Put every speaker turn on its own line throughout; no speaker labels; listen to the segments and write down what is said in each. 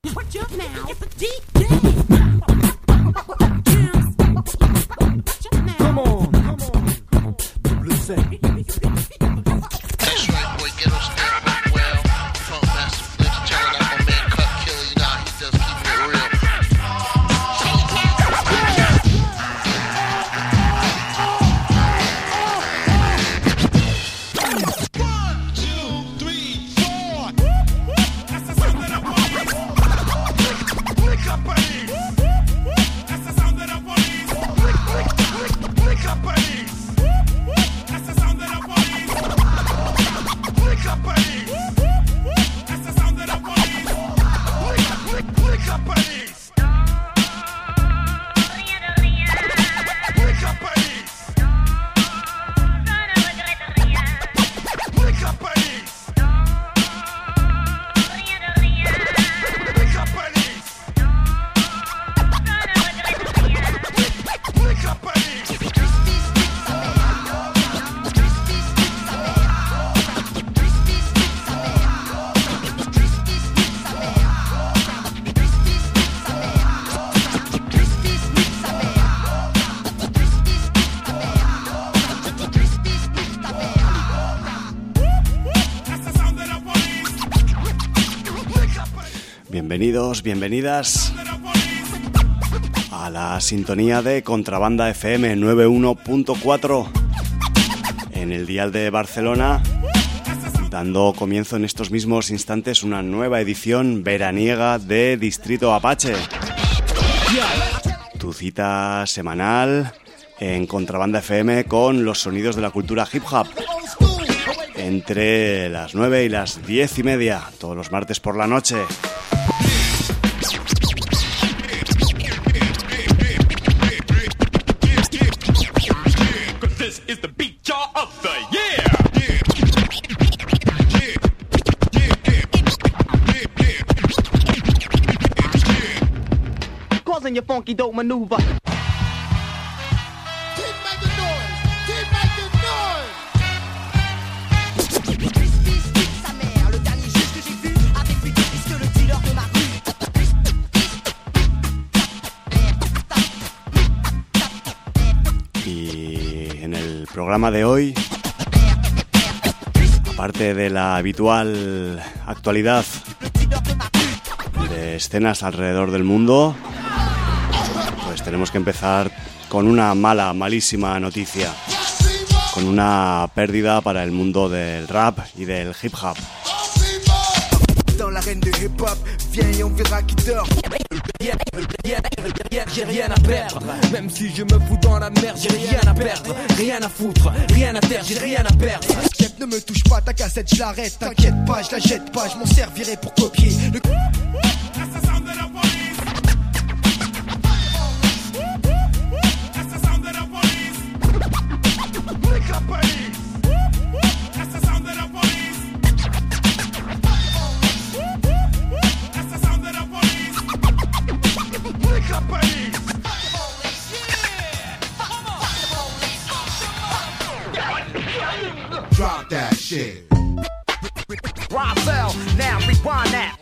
Bienvenidos, bienvenidas a la sintonía de Contrabanda FM 91.4 en el dial de Barcelona, dando comienzo en estos mismos instantes una nueva edición veraniega de Distrito Apache. Tu cita semanal en Contrabanda FM con los sonidos de la cultura hip hop. Entre las 9 y las 10:30, todos los martes por la noche.
Causing your funky dope maneuver.
Y en el programa de hoy, aparte de la habitual actualidad de escenas alrededor del mundo, pues tenemos que empezar con una malísima noticia, con una pérdida para el mundo del rap y del hip hop.
Dans l'arène de hip-hop, viens et on verra qui dort. J'ai rien à perdre, même si je me fous dans la merde, j'ai rien à perdre, rien à foutre, rien à terre, j'ai rien à perdre. Chef, ne me touche pas, ta cassette, je l'arrête, t'inquiète pas, je la jette pas, je m'en servirai pour copier le... Drop that shit.
Rosell, now rewind that.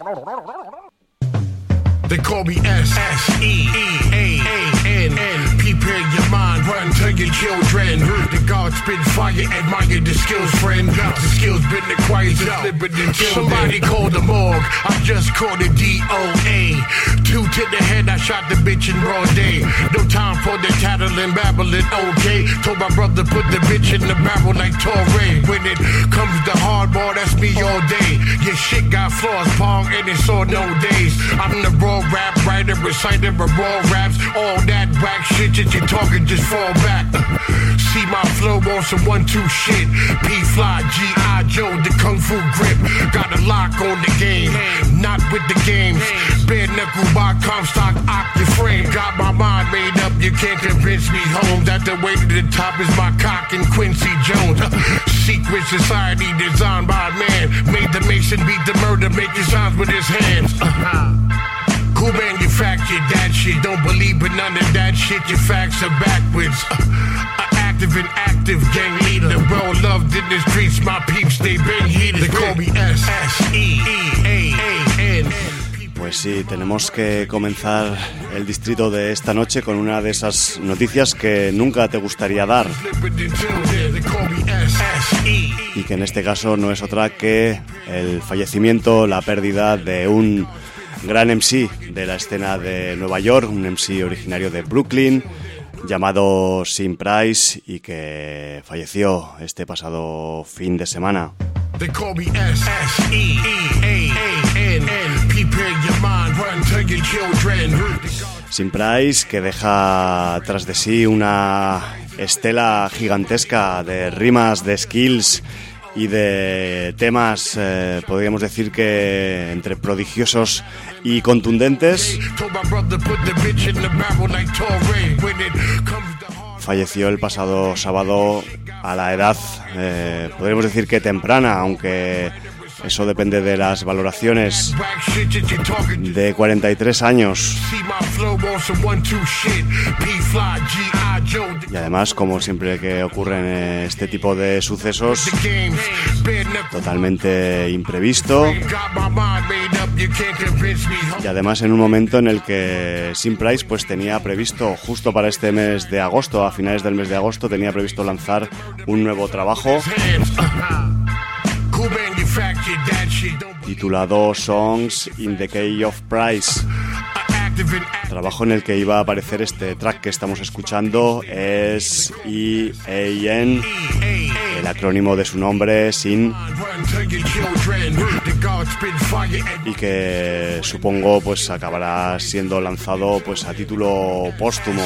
They call me S-E-E-A-A-N-N. Prepare your mind, run to your children. The God spit fire, admire the skills, friend. The skills been acquired since living in children. Somebody called the morgue, I just called the DOA. 2 to the head, I shot the bitch in broad day. No time for the tattling, babbling, okay. Told my brother put the bitch in the barrel like Torre. When it comes to hardball, that's me all day. Your shit got flaws, Pong, and it's all no days. I'm the raw rap writer, reciter of raw raps. All that whack shit that you're talking, just fall back. See my flow on some 1-2 shit. P-Fly, G.I. Joe, the Kung Fu grip. Got a lock on the game, not with the games. Bare knuckle by Comstock, oct your frame. Got my mind made up, you can't convince me home. That the way to the top is my cock and Quincy Jones. Secret society designed by man. Made the Mason beat the murder, making signs with his hands. Who manufactured that shit? Don't believe in none of that shit. Your facts are backwards. Active and active gang leader. Well loved in the streets, my peeps, they been heated. They call me S-E-E-A-A-N.
Pues sí, tenemos que comenzar el distrito de esta noche con una de esas noticias que nunca te gustaría dar y que en este caso no es otra que el fallecimiento, la pérdida de un gran MC de la escena de Nueva York, un MC originario de Brooklyn llamado Sean Price y que falleció este pasado fin de semana. Sean Price, que deja tras de sí una estela gigantesca de rimas, de skills y de temas, podríamos decir que entre prodigiosos y contundentes. Falleció el pasado sábado a la edad, podríamos decir que temprana, aunque eso depende de las valoraciones, de 43 años. Y además, como siempre que ocurren este tipo de sucesos, totalmente imprevisto. Y además en un momento en el que Sean Price pues tenía previsto, justo para este mes de agosto, a finales del mes de agosto, tenía previsto lanzar un nuevo trabajo titulado Songs in the Key of Price, trabajo en el que iba a aparecer este track que estamos escuchando, es SEAN, el acrónimo de su nombre, Sean, y que supongo pues acabará siendo lanzado pues a título póstumo.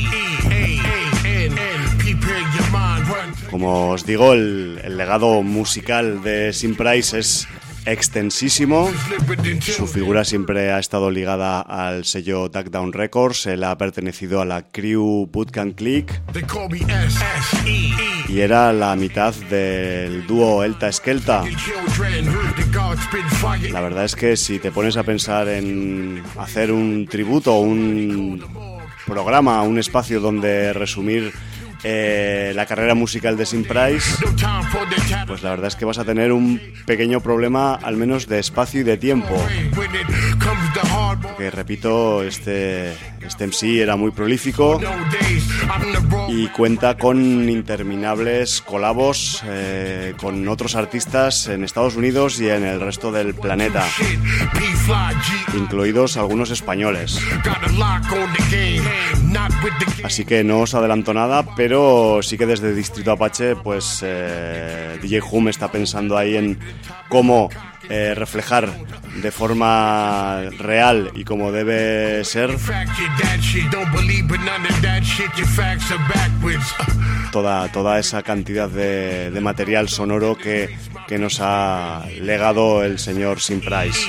Como os digo, el legado musical de Sean Price es extensísimo. Su figura siempre ha estado ligada al sello Duck Down Records. Él ha pertenecido a la crew Bootcamp Click y era la mitad del dúo Elta Skelta. La verdad es que si te pones a pensar en hacer un tributo, un programa, un espacio donde resumir la carrera musical de Sean Price, pues la verdad es que vas a tener un pequeño problema, al menos de espacio y de tiempo. Porque repito, este MC era muy prolífico y cuenta con interminables colabos con otros artistas en Estados Unidos y en el resto del planeta, incluidos algunos españoles. Así que no os adelanto nada, pero sí que desde Distrito Apache pues DJ Hum está pensando ahí en cómo reflejar de forma real y como debe ser toda esa cantidad de material sonoro que nos ha legado el señor Sean Price.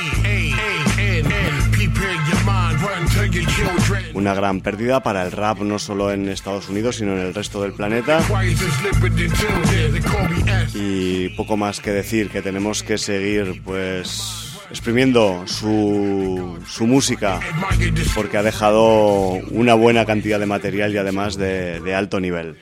Una gran pérdida para el rap, no solo en Estados Unidos, sino en el resto del planeta. Y poco más que decir, que tenemos que seguir pues exprimiendo su música, porque ha dejado una buena cantidad de material y además de alto nivel.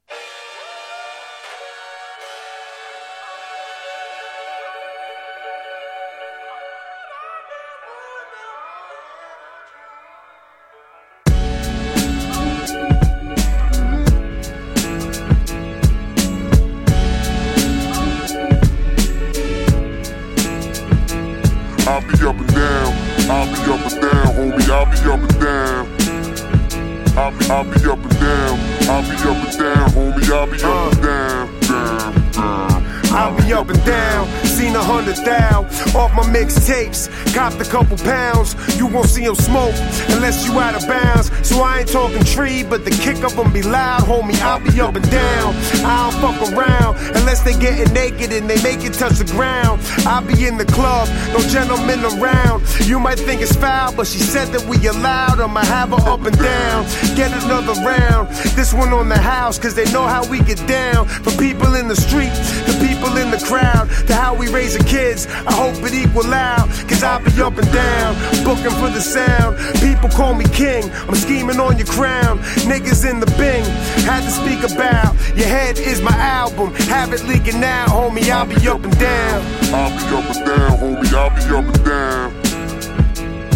Copped a couple pounds, you won't see them smoke unless you out of bounds. So I ain't talking tree, but the kick up them be loud, homie. I'll be up and down. I don't fuck around unless they getting naked and they make it touch the ground. I'll be in the club, no gentlemen around. You might think it's foul, but she said that we allowed. I'ma have her up and down. Get another round. This one on the house, cause they know how we get down. For people in the street, the people in the crowd, to how we raise the kids. I hope it equal out, cause I'll be up and down, booking for the sound. People call me king, I'm scheming on your crown. Niggas in the Bing, had to speak about. Your head is my album, have it leaking out, homie. I'll be up and down.
I'll be up and down, homie. I'll be up and down.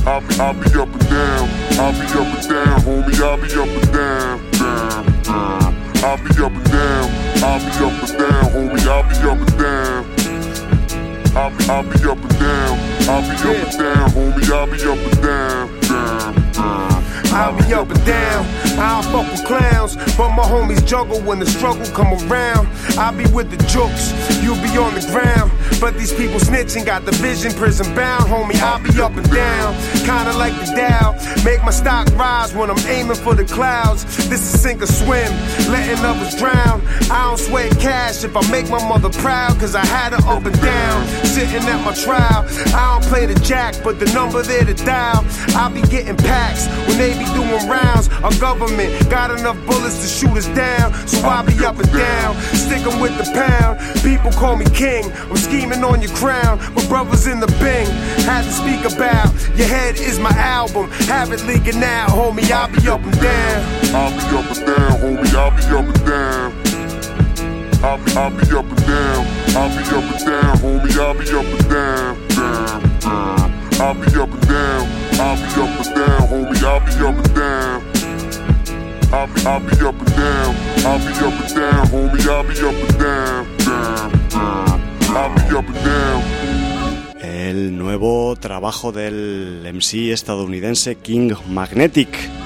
I'll be up and down. I'll be up and down, homie. I'll be up and down. I'll be up and down. I'll be up and down, homie. I'll be up and down. I'll be up and down. I'll be up and down, homie. I'll be up and down.
I'll be up and down, I don't fuck with clowns, but my homies juggle when the struggle come around. I'll be with the jokes, you'll be on the ground, but these people snitching got the vision prison bound, homie. I'll be up and down, kinda like the Dow, make my stock rise when I'm aiming for the clouds. This is sink or swim, letting others drown. I don't sweat cash if I make my mother proud, cause I had her up and down, sitting at my trial. I don't play the jack, but the number there to dial. I'll be getting packs when they be doing rounds. Our government got enough bullets to shoot us down, so I'll be up and down, sticking with the pound. People call me king, I'm scheming on your crown, but brothers in the Bing had to speak about your head is my album, have it leaking out, homie. I'll be up and down.
I'll be up and down, homie. I'll be up and down. I'll be up and down. I'll be up and down, homie. I'll be up and down. I'll be up and down. I'll be up and down, homie. I'll be up and down. I'll be up and down. I'll be up and down, homie. I'll be up and down. I'll be up and down.
El nuevo trabajo del MC estadounidense King Magnetic,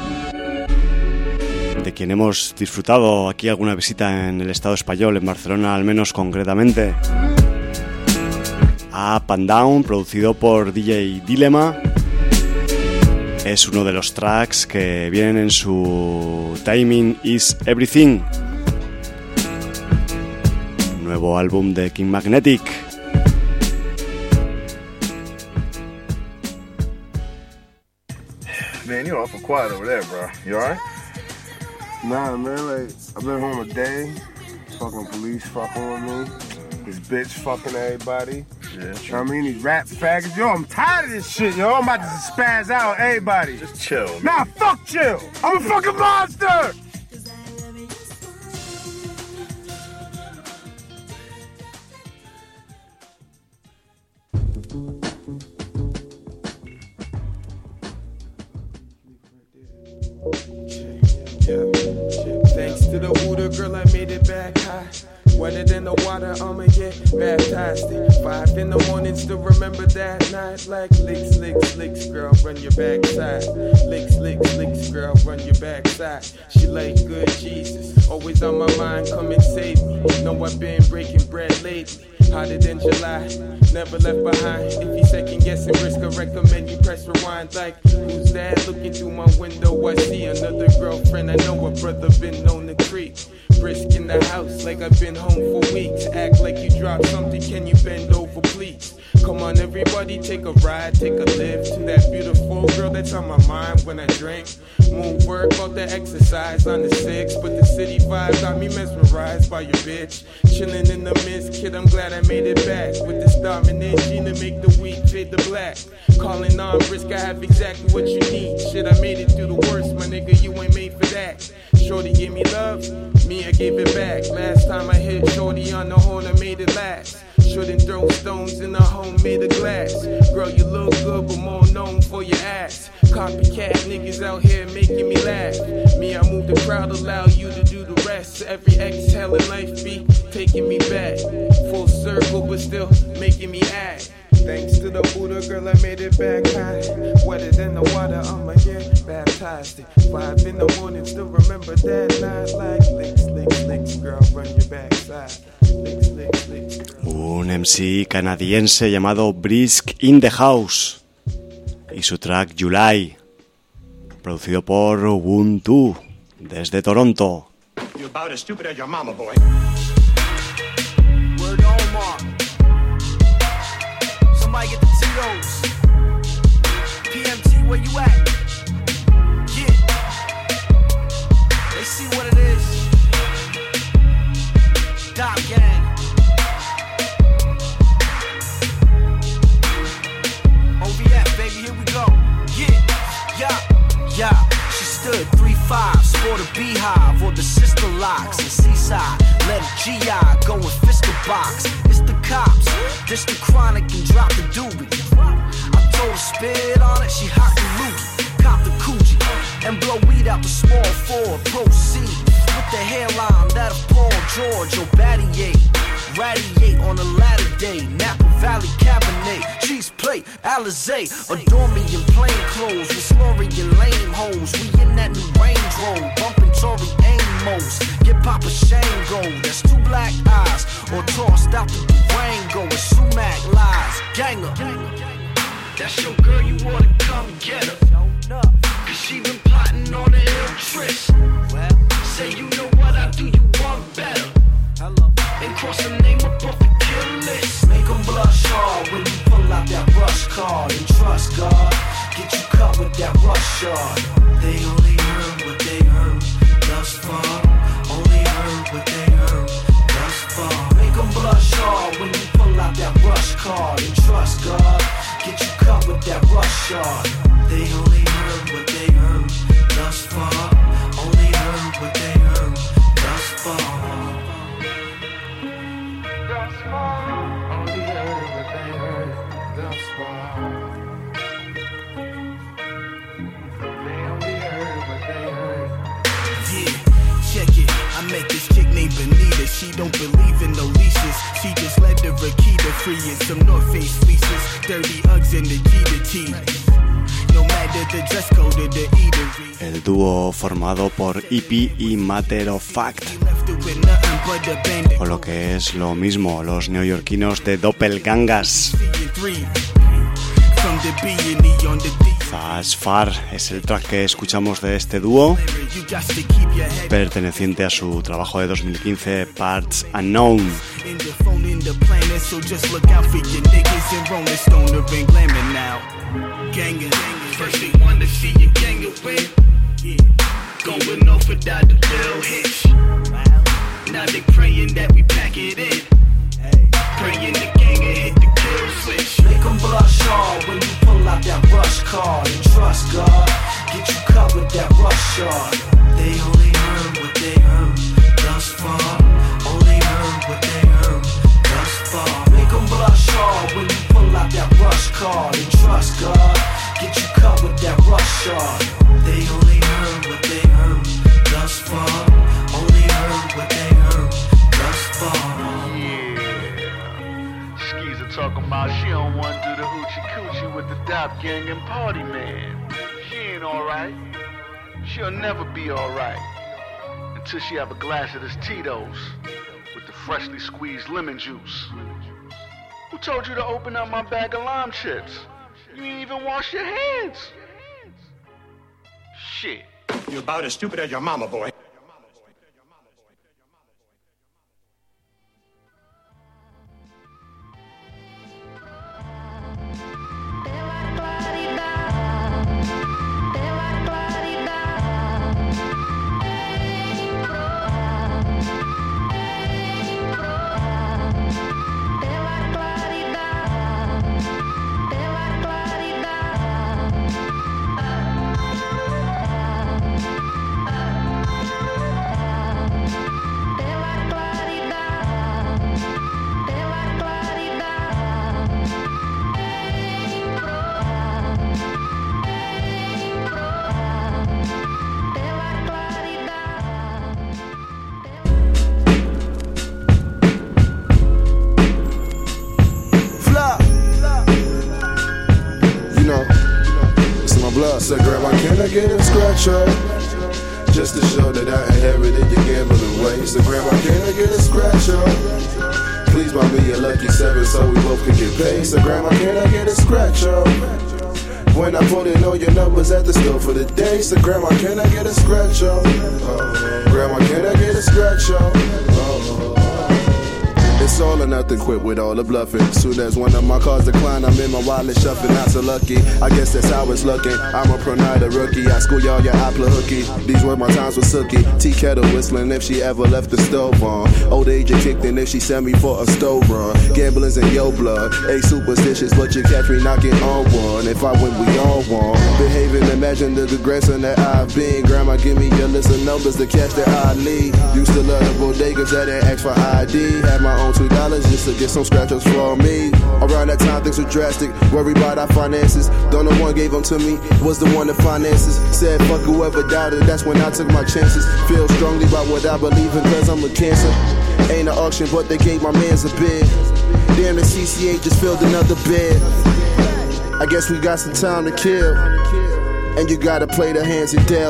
de quien hemos disfrutado aquí alguna visita en el Estado español, en Barcelona al menos concretamente. Up and Down, producido por DJ Dilemma, es uno de los tracks que vienen en su Timing is Everything, nuevo álbum de King Magnetic.
Man, you awful quiet over there, bro. You alright?
Nah, man, like, I've been home a day, fucking police fucking with me, this bitch fucking everybody.
Yeah,
I mean, these rap faggots, yo, I'm tired of this shit, yo. I'm about to spaz out on everybody.
just chill, man.
Nah, fuck chill. I'm a fucking monster.
Thanks to the Buddha, girl, I made it back high. Wetter than the water, I'ma get baptized. 5 in the morning, still remember that night. Like licks, licks, licks, girl, run your backside. Licks, licks, licks, girl, run your backside. She like good Jesus, always on my mind, come and save me. Know I've been breaking bread lately. Hotter than July, never left behind. If you second guessing risk, I recommend you press rewind. Like, who's that? Looking through my window, I see another girlfriend. I know a brother been known to creep. Brisk in the house, like I've been home for weeks. Act like you dropped something, can you bend over, please? Come on, everybody, take a ride, take a lift to that beautiful girl that's on my mind when I drink. Move work, about the exercise on the 6, but the city vibe got me mesmerized by your bitch. Chilling in the mist, kid, I'm glad I made it back. With this dominant gene to make the weak fade to black. Calling on risk, I have exactly what you need. Shit, I made it through the worst, my nigga, you ain't made for that. Shorty gave me love, me I gave it back. Last time I hit Shorty on the horn, I made it last. Shouldn't throw stones in a home made of glass. Girl, you look good, but more known for your ass. Copycat niggas out here making me laugh. Me, I move the crowd, allow you to do the rest. Every exhale in life be taking me back. Full circle, but still making me act. Thanks to the Buddha, girl, I made it back high. Wetter than the water, I'ma get baptized. 5 in the morning, still remember that night. Like licks, licks, licks, girl, run your backside. Licks, licks, licks.
Un MC canadiense llamado Brisk in the House y su track July, producido por Ubuntu desde Toronto.
You're about as stupid as your mama, boy.
Word to Omar. Somebody get the Tito's. PMT, where you at? Yeah. They see what it is. Dop gang. OVF, baby, here we go. Yeah. She stood 3'5", sport a beehive or the sister locks and seaside. Let a GI go and fist the box. It's the cops, this the chronic and drop the doobie. I throw the spit on it, she hot and loogie. Cop the coochie and blow weed out the small Ford. Proceed with the hairline that of Paul George or Battier. Radiate on a latter day, Napa Valley Cabernet, cheese plate, Alizé. Adore me in plain clothes with slurry and lame hoes. We in that new Range Road, bumping Tory Amos. Get Papa Shango, that's two black eyes, or tossed out the Durango with sumac lies. Ganger, that's your girl, you oughta come get her. Cause she been plotting on the ill tricks. Say you know what I do, you want better. And cross the name up off the kill list. Make them blush hard when you pull out that rush card. And trust God, get you cut with that rush yard. They only heard what they heard thus far. Only heard what they heard thus far. Make them blush hard when you pull out that rush card. And trust God, get you cut with that rush yard. They only heard what they heard thus far. Only heard what they heard thus far. I make this chick named Benita. She don't believe in no leashes. She just let the Rakita free in some North Face fleeces. Dirty Uggs in the G to T. No matter the dress code of the eatery.
El dúo formado por EP y Matter of Fact, o lo que es lo mismo, los neoyorquinos de Doppelgangers. Thus Far es el track que escuchamos de este dúo, perteneciente a su trabajo de 2015, Parts Unknown.
Praying the gang and hit the kill switch. Make them blush hard when you pull out that rush card. And trust God, get you cut with that rush yard. They only heard what they heard thus far. Only heard what they heard thus far. Make them blush hard when you pull out that rush card. And trust God, get you cut with that rush yard. They only heard what they heard thus far. Only heard what they heard thus far.
Talking about she don't want to do the hoochie coochie with the Dap Gang and Party Man. She ain't alright. She'll never be alright until she have a glass of this Tito's with the freshly squeezed lemon juice. Who told you to open up my bag of lime chips? You ain't even wash your hands. Shit.
You're about as stupid as your mama, boy.
Said, Grandma, can I get a scratch up? Just to show that I inherited your gambling ways. Said, Grandma, can I get a scratch up? Please buy me a lucky 7 so we both can get paid. Said, Grandma, can I get a scratch up? When I put in all your numbers at the store for the day. Said, Grandma, can I get a scratch up? Grandma, can I get a scratch up? It's all or nothing, quit with all the bluffing. Soon as one of my cards decline, I'm in my wallet shuffling, not so lucky. I guess that's how it's looking. I'm a pro-nighter rookie. I school y'all, your Apple hooky. These were my times with Sookie. Tea kettle whistling if she ever left the stove on. Old age you kicked in if she sent me for a stove run. Gambling's in your blood. Ain't superstitious, but you catch me knocking on one. If I win, we all won. Behaving and imagine the progression that I've been. Grandma, give me your list of numbers to catch that I lead. Used to love the bodegas that didn't ask for ID. Had my own $2 just to get some scratch-ups for me. Around that time things were drastic, worried about our finances. Though no one gave them to me, was the one that finances. Said fuck whoever doubted, that's when I took my chances. Feel strongly about what I believe in cause I'm a cancer. Ain't an auction but they gave my mans a bid. Damn, the CCA just filled another bed. I guess we got some time to kill, and you gotta play the hands you dealt.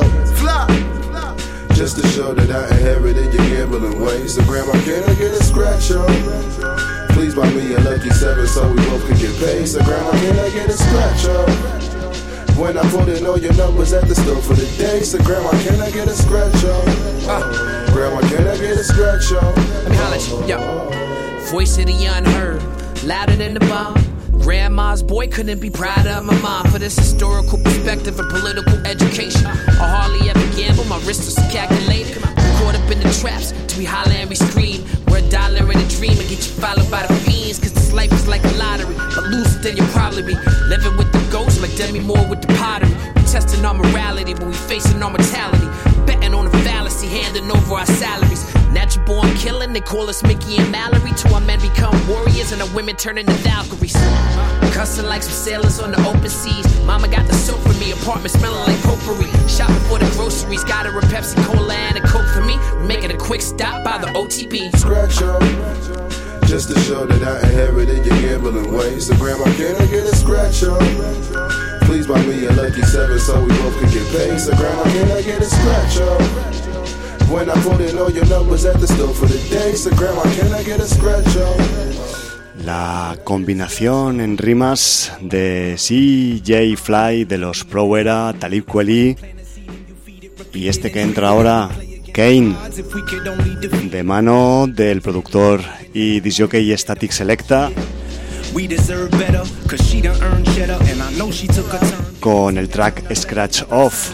Just to show that I inherited your gambling ways. So grandma, can I get a scratch up? Please buy me a lucky 7 so we both can get paid. So grandma, can I get a scratch up? When I put in all your numbers at the store for the day. So grandma, can I get a scratch up? Grandma, can I get a scratch up?
Let me holler at you, yo. Voice of the unheard, louder than the bomb. Grandma's boy couldn't be prouder of my mom for this historical perspective and political education. I hardly ever gamble, my wrist was calculated. Caught up in the traps till we holler and we scream. We're $1 in a dream and get you followed by the fiends. Cause this life is like a lottery, but lose it then you'll probably be living with the ghosts like Demi Moore with the pottery. We testing our morality, but we facing our mortality. Betting on a fallacy, handing over our salaries. Natural born killing, they call us Mickey and Mallory. Till our men become warriors and our women turn into Valkyries. Cussing like some sailors on the open seas. Mama got the soap for me, apartment smelling like potpourri. Shopping for the groceries, got her a Pepsi Cola and a Coke for me. We're making a quick stop by the OTB.
Scratch up, just to show that I inherited your gambling ways. So grandma, can I get a scratch up? Please buy me a lucky 7 so we both can get paid. So grandma, can I get a scratch up? When I put in all your numbers at the store for the day. So grandma, can I get a scratch up?
La combinación en rimas de CJ Fly, de los Pro Era, Talib Kweli y este que entra ahora, Kane, de mano del productor y disjockey Static Selecta, con el track Scratch Off,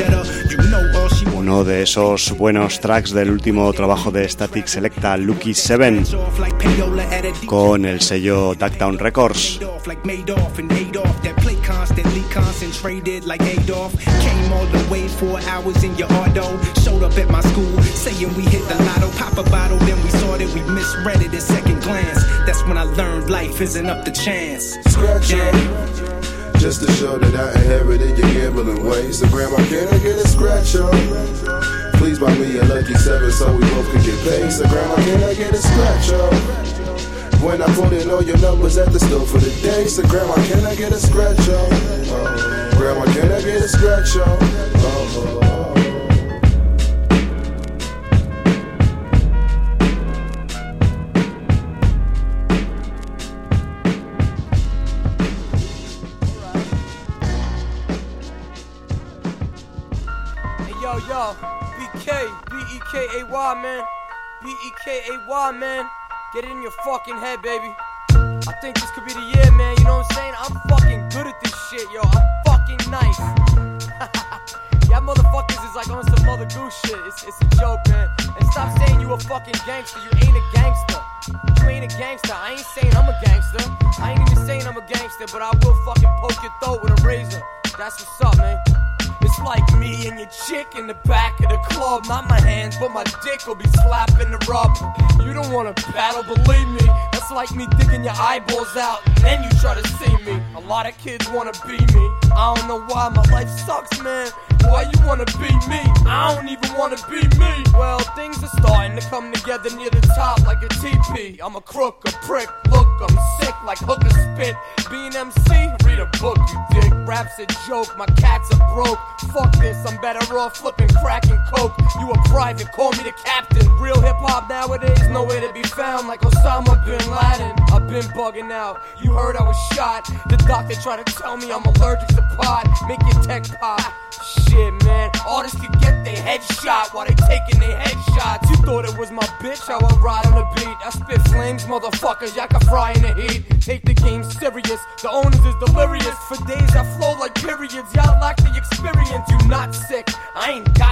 uno de esos buenos tracks del último trabajo de Static Selecta, Lucky 7, con el sello Duckdown Records.
Up the chance.
Scratch up, just to show that I inherited your gambling ways. So grandma, can I get a scratch up? Please buy me a lucky 7 so we both can get paid. So grandma, can I get a scratch up? When I put in all your numbers at the store for the day. So grandma, can I get a scratch up? Grandma, can I get a scratch up?
Yo, BK, B-E-K-A-Y, man. B-E-K-A-Y, man. Get it in your fucking head, baby. I think this could be the year, man. You know what I'm saying? I'm fucking good at this shit, yo. I'm fucking nice. Y'all motherfuckers is like on some Mother Goose shit. It's a joke, man. And stop saying you a fucking gangster. You ain't a gangster. You ain't a gangster. I ain't saying I'm a gangster. I ain't even saying I'm a gangster, but I will fucking poke your throat with a razor. That's what's up, man. It's like me and your chick in the back of the club. Not my hands, but my dick will be slapping the rub. You don't wanna battle, believe me. That's like me digging your eyeballs out, and then you try to see me. A lot of kids wanna be me. I don't know why my life sucks, man. Why you wanna be me? I don't even wanna be me. Well, things are starting to come together near the top like a TP. I'm a crook, a prick, look, I'm sick like hooker spit. Being MC, read a book, you dick. Rap's a joke, my cats are broke. Fuck this, I'm better off flipping crack and coke. You a private, call me the captain. Real hip-hop nowadays, nowhere to be found like Osama bin Laden. I've been bugging out, you heard I was shot. The doctor tried to tell me I'm allergic to pot. Make your tech pop. Shit, man, artists could get their head shot while they taking their headshots. You thought it was my bitch, how I ride on the beat. I spit flames, motherfuckers, y'all can fry in the heat. Take the game serious, the owners is delirious. For days I flow like periods, y'all lack the experience. You not sick, I ain't got shit.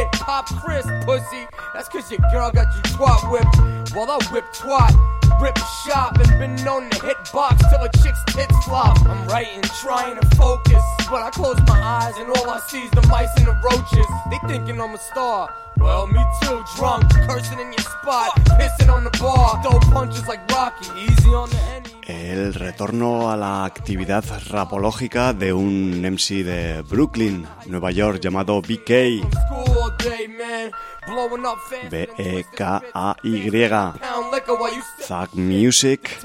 hit Pop Chris, pussy. That's cause your girl got you twat whipped. While I whip twat, rip shop, and been known to hit box till a chick's tits flop. I'm writing, trying to focus, but I close my eyes and all I see is the mice and the roaches. They thinking I'm a star. Well, me too, drunk, cursing in your spot, pissing on the bar, throw punches like Rocky, easy on the enemy.
El retorno a la actividad rapológica de un MC de Brooklyn, Nueva York, llamado BK. B-E-K-A-Y. Thug Music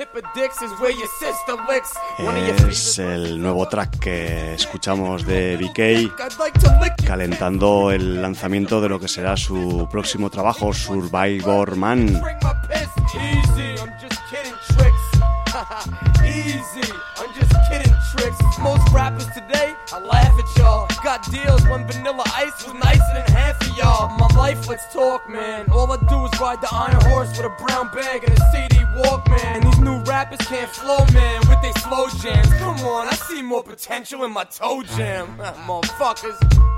es el nuevo track que escuchamos de BK, calentando el lanzamiento de lo que será su próximo trabajo, Survivor Man.
Easy, I'm just kidding tricks. Most rappers today, I laugh at y'all. Got deals when Vanilla Ice was nicer than half of y'all. My life, let's talk, man. All I do is ride the iron horse with a brown bag and a CD Walkman. These new rappers can't flow, man, with they slow jams. Come on, I see more potential in my toe jam. Motherfuckers.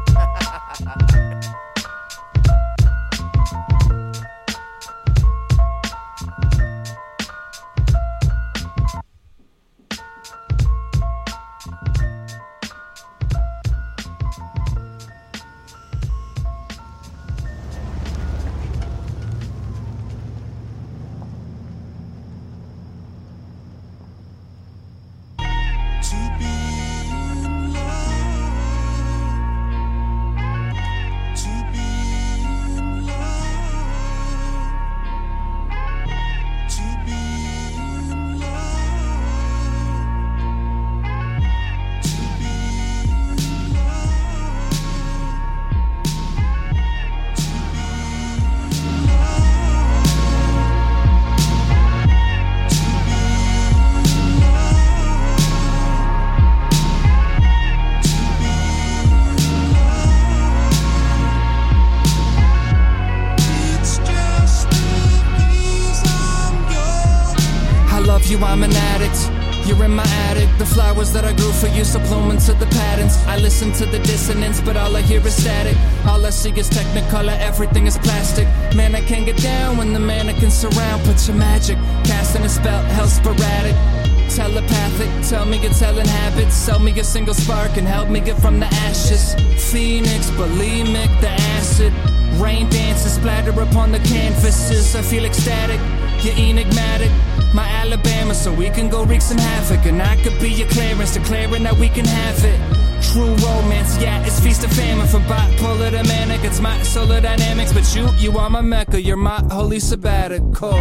I'm an addict, you're in my attic. The flowers that I grew for you supplement to the patterns. I listen to the dissonance, but all I hear is static. All I see is technicolor, everything is plastic. Man, I can't get down when the mannequins surround. Put your magic, casting a spell, hell sporadic. Telepathic, tell me you're telling habits. Sell me a single spark and help me get from the ashes. Phoenix, bulimic, the acid. Rain dances splatter upon the canvases. I feel ecstatic, you're enigmatic. My Alabama, so we can go wreak some havoc. And I could be your clearance, declaring that we can have it. True romance, yeah, it's feast of famine. For bipolar to manic, it's my solar dynamics. But you are my Mecca, you're my holy sabbatical.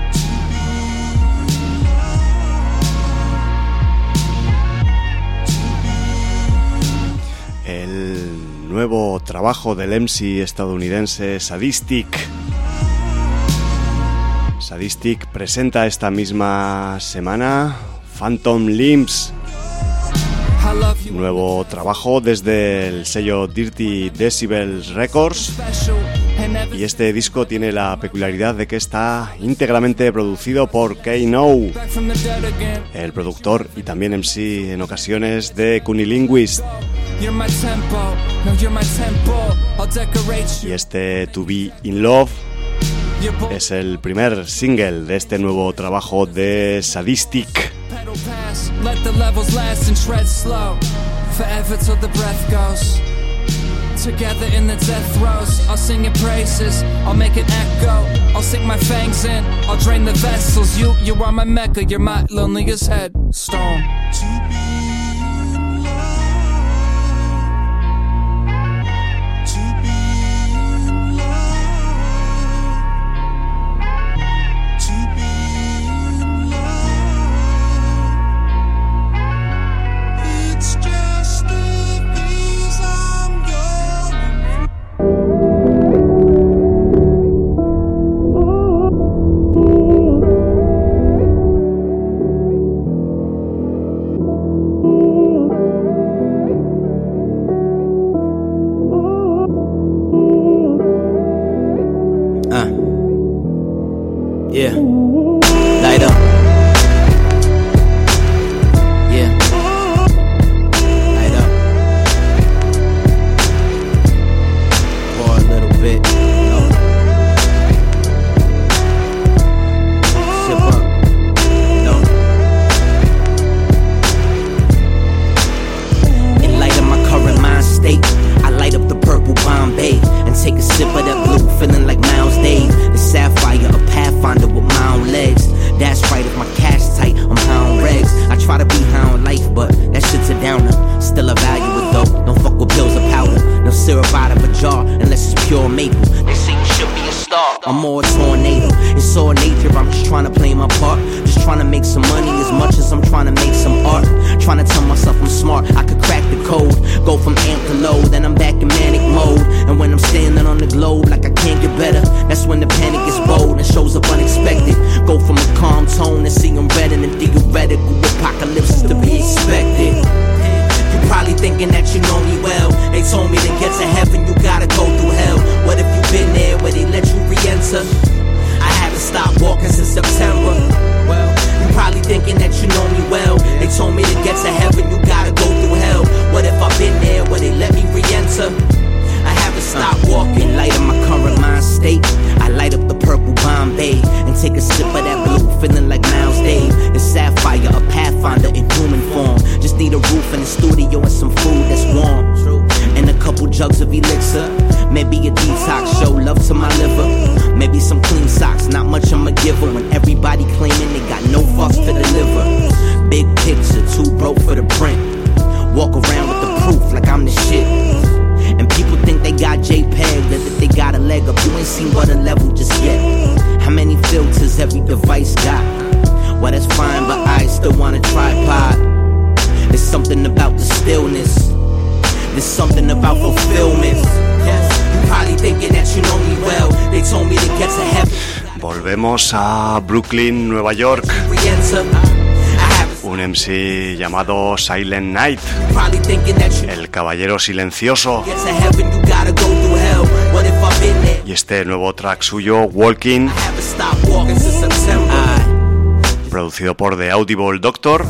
El nuevo trabajo del MC estadounidense Sadistic. Sadistic presenta esta misma semana Phantom Limbs, nuevo trabajo desde el sello Dirty Decibels Records, y este disco tiene la peculiaridad de que está íntegramente producido por K-No, el productor y también MC en ocasiones de Cunilinguist. Y este To Be In Love es el primer single de este nuevo trabajo de Sadistic.
Let the levels last and tread slow, forever till the breath goes. Together in the death throes, I'll sing your praises, I'll make it echo. I'll sink my fangs in, I'll drain the vessels. You are my Mecca, you're my loneliest headstone.
syrup out of a jar unless it's pure maple. They say you should be a star. I'm more a tornado. It's all nature. I'm just trying to play my part. Just trying to make some money as much as I'm trying to make some art. Trying to tell myself I'm smart. I could crack the code. Go from amp to low, then I'm back in manic mode. And when I'm standing on the globe like I can't get better, that's when the panic gets bold and shows up unexpected. Go from a calm tone and see them redder than theoretical apocalypse to be expected. You're probably thinking that you know me well. They told me to get to heaven, you gotta go through hell. What if you been there where they let you re-enter? I haven't stopped walking since September. Well, you're probably thinking that you know me well. They told me to get to heaven, you gotta go through hell. What if I've been there where they let me re-enter? I haven't stopped walking, light of my current mind state. I light up the purple Bombay and take a sip of that blue, feeling like Miles Dave. It's Sapphire, a pathfinder in human form. Just need a roof in the studio and some food that's warm. And a couple jugs of elixir. Maybe a detox, show love to my liver. Maybe some clean socks, not much I'm a giver. When everybody claiming they got no fucks to deliver. Big picture, too broke for the print. Walk around with the proof like I'm the shit. And people think they got JPEG, that they got a leg up. You ain't seen what a level just yet. How many filters every device got? Well, that's fine, but I still want a tripod. There's something about the stillness. There's something about fulfillment. You're probably thinking that you know me well. They told me to get to heaven.
Volvemos a Brooklyn, Nueva York. Un MC llamado Silent Night, el caballero silencioso. Y este nuevo track suyo, Walking, producido por The Audible Doctor.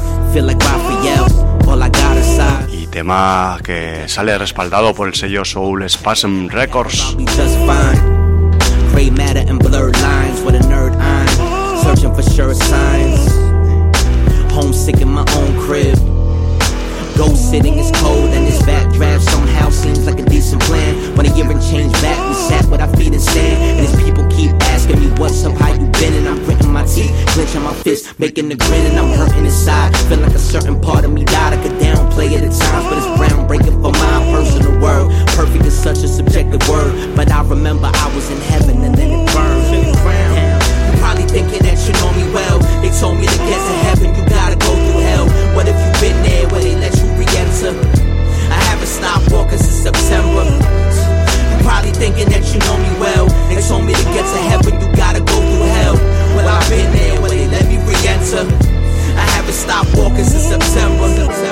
Y tema que sale respaldado por el sello Soul Spasm Records.
Gray matter and blurred lines with a nerd eye, searching for sure signs. Homesick in my own crib. Ghost sitting is cold and this backdraft somehow seems like a decent plan. When a year and change back, we sat with our feet in sand. And as people keep asking me what's up, how you been, and I'm gritting my teeth, clenching my fist, making the grin, and I'm hurting inside. Feel like a certain part of me died. I could downplay it at times, but it's groundbreaking for my personal world. Perfect is such a subjective word, but I remember I was in heaven and then it burned. You're probably thinking that you know me well. They told me to get to heaven, you gotta go through hell. What if you been there where they let you re-enter? I haven't stopped walking since September. You're probably thinking that you know me well. They told me to get to heaven, you gotta go through hell. Well, I've been there where they let me re-enter. I haven't stopped walking since September.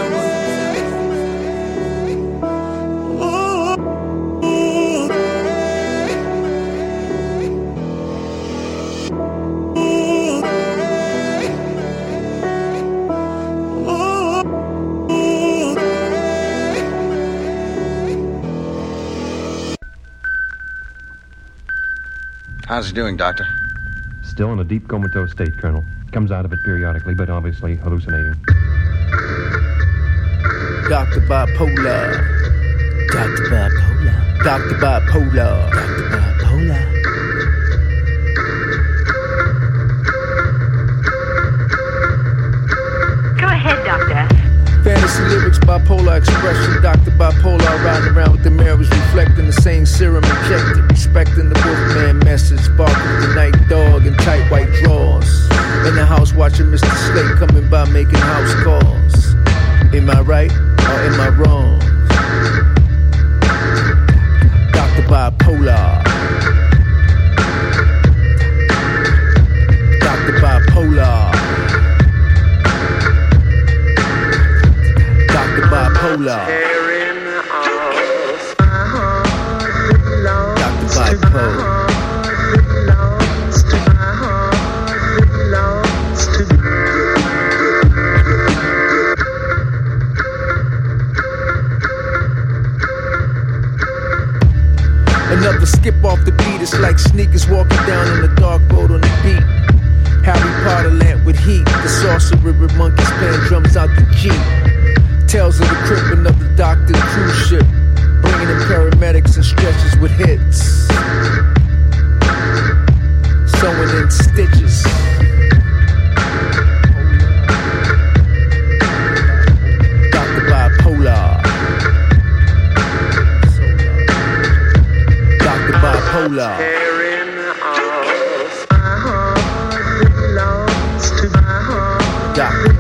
How's he doing, Doctor?
Still in a deep comatose state, Colonel. Comes out of it periodically, but obviously hallucinating.
Dr. Bipolar. Dr. Bipolar. Dr. Bipolar. Dr. Bipolar.
Go ahead, Doctor.
Fantasy lyrics, bipolar expression, Dr. Bipolar, riding around with the mirrors, reflecting the same serum injected, respecting the Wolfman message, barking the night dog in tight white drawers. In the house watching Mr. Slate coming by making house calls. Am I right or am I wrong? Dr. Bipolar. Dr. Bipolar. Dr. Bipolar. Dr. Bipolar. Another skip off the beat, it's like sneakers walking down on the dark road on the beat. Harry Potter lamp with heat, the sorcerer with monkeys playing drums out the Jeep. Tales of the crippling of the doctor's cruise ship, bringing in paramedics and stretchers with hits, sewing in stitches. Dr. Bipolar. bipolar. Yeah.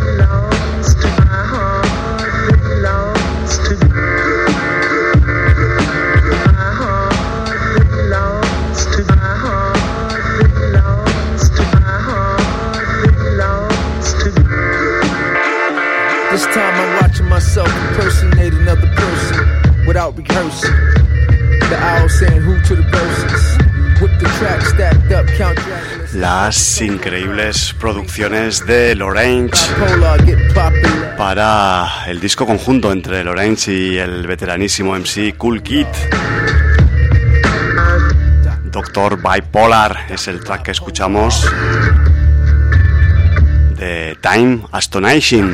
This time I'm watching myself impersonate another person without rehearsing. The owl saying who to the verses. Whip the track stacked up, count Dracula.
Las increíbles producciones de L'Orange para el disco conjunto entre L'Orange y el veteranísimo MC Kool Kid. Dr. Bipolar es el track que escuchamos de Time Astonishing.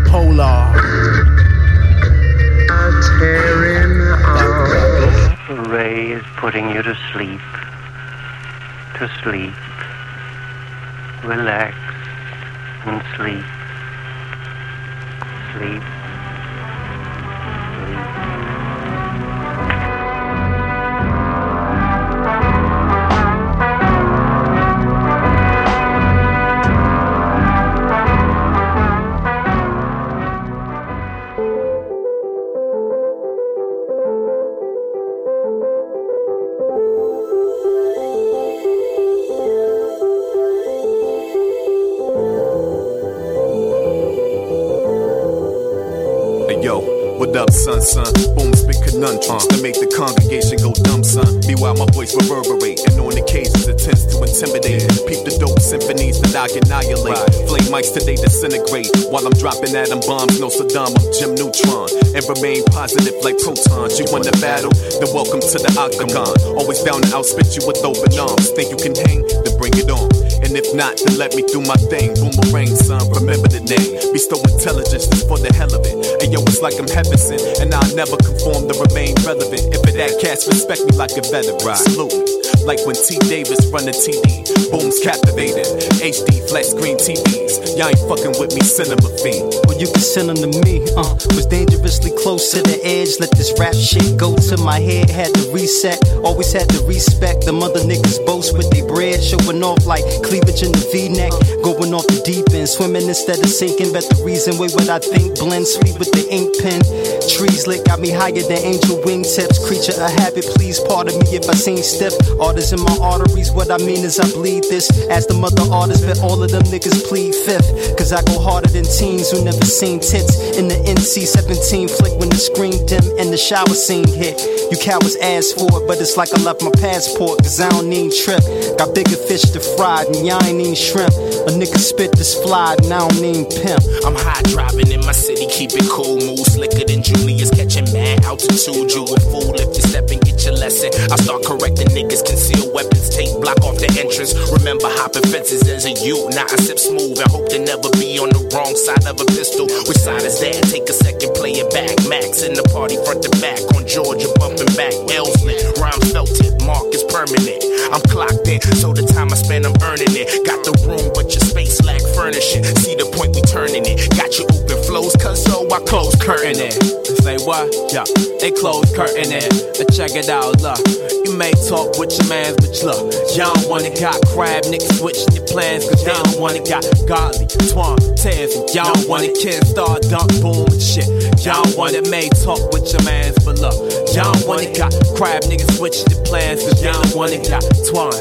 Ray is putting you to sleep. To sleep. Relax and sleep. Sleep.
What up, son? Boom, spit conundrums to make the congregation go dumb, son. Meanwhile, my voice reverberate, and on occasions attempts to intimidate. Peep the dope symphonies that I annihilate. Flame mics till they disintegrate. While I'm dropping atom bombs, no Saddam, I'm Jim Neutron. And remain positive like protons. You want the battle? Then welcome to the octagon. Always down to outspit you with open arms. Think you can hang? Then bring it on. And if not, then let me do my thing. Boomerang, son, remember the name. Bestow intelligence just for the hell of it. And yo, it's like I'm heaven sent, and I'll never conform to remain relevant. If it that cats respect me like a veteran. Salute me. Like when T. Davis run the TD. Boom's captivating. HD flat screen TVs. Y'all ain't fucking with me, cinema fiend.
Well, you can send them to me. Was dangerously close to the edge. Let this rap shit go to my head. Had to reset. Always had to respect. Them other niggas boast with their bread. Showing off like cleavage in the V-neck. Going off the deep end. Swimming instead of sinking. Bet the reason way what I think. Blend sweet with the ink pen. Trees lit got me higher than angel wingtips. Creature of habit, please pardon me if I seem stiff. Artists in my arteries, what I mean is I bleed this. As the mother artists, bet all of them niggas plead fifth. Cause I go harder than teens who never seen tits. In the NC-17 flick when the screen dim and the shower scene hit. You cowards ask for it, but it's like I left my passport. Cause I don't need trip. Got bigger fish to fry and y'all ain't need shrimp. A nigga spit this fly and I don't need pimp.
I'm high driving in my city, keep it cool. Move slicker than Julius, catching mad altitude. You a fool if you step and get your lesson. I start correcting niggas, conceal weapons, take block off the entrance. Remember hopping fences as a youth, now I sip smooth and hope to never be on the wrong side of a pistol. Which side is that? Take a second, play it back. Max in the party, front to back. On Georgia, bumping back. L's lit, rhymes felt it, mark is permanent. I'm clocked in, so the time I spend, I'm earning it. Got the room, but your space lack furnishing. See the point, we turning it. Got you open flows, cause so I close curtain it.
Say what? Yeah, they close curtain it. Check it out, look. You may talk with your mans, but look, y'all wanna got crab niggas switching your plans, cause y'all wanna got godly, twang, tears, and y'all wanna kid star dunk boom and shit. Y'all wanna may talk with your mans, but look, y'all wanna got crab niggas switching your plans, cause y'all wanna got twang.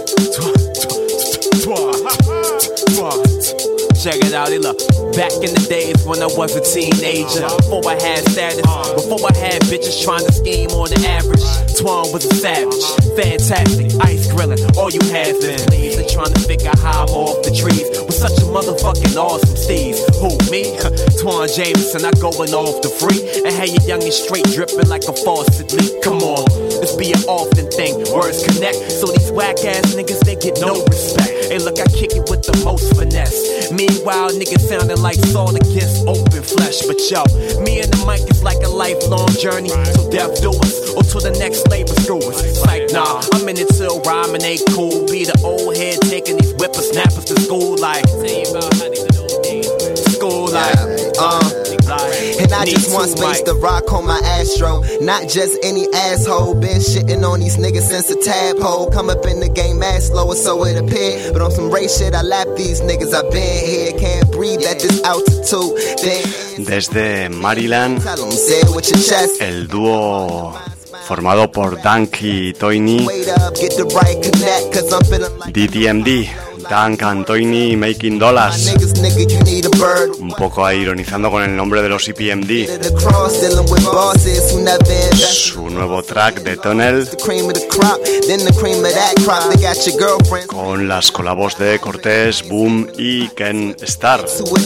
Check it out, look. Back in the days when I was a teenager, before I had status, before I had bitches trying to scheme on the average. Twan was a savage, fantastic, ice grilling, all you has been leaves and trying to figure how I'm off the trees with such a motherfucking awesome steez. Who, me? Twan Jameson, I going off the free and had your youngin' straight dripping like a faucet leak. Come on, this be an often thing, words connect, so these whack ass niggas, they get no respect. Hey look, I kick it with the most finesse. Meanwhile, niggas sounding like salt against open flesh. But yo, me and the mic is like a lifelong journey. So death do us, or till the next labor screw us. It's like nah, I'm in it till rhyming ain't cool. Be the old head taking these whippersnappers to school like. School like,
And I just want space to rock on my Astro. Not just any asshole. Been shitting on these niggas since a tadpole. Come up in the game ass slow, or so it appeared. But on some race shit, I lap these niggas. I've been here, can't breathe at this altitude.
Desde Maryland, el dúo formado por Dunk y Toini, DTMD, Dunk and Toini Making Dollars, un poco ahí ironizando con el nombre de los EPMD. Su nuevo track de Tunnel, con las colabos de Cortés, Boom y Ken Starr.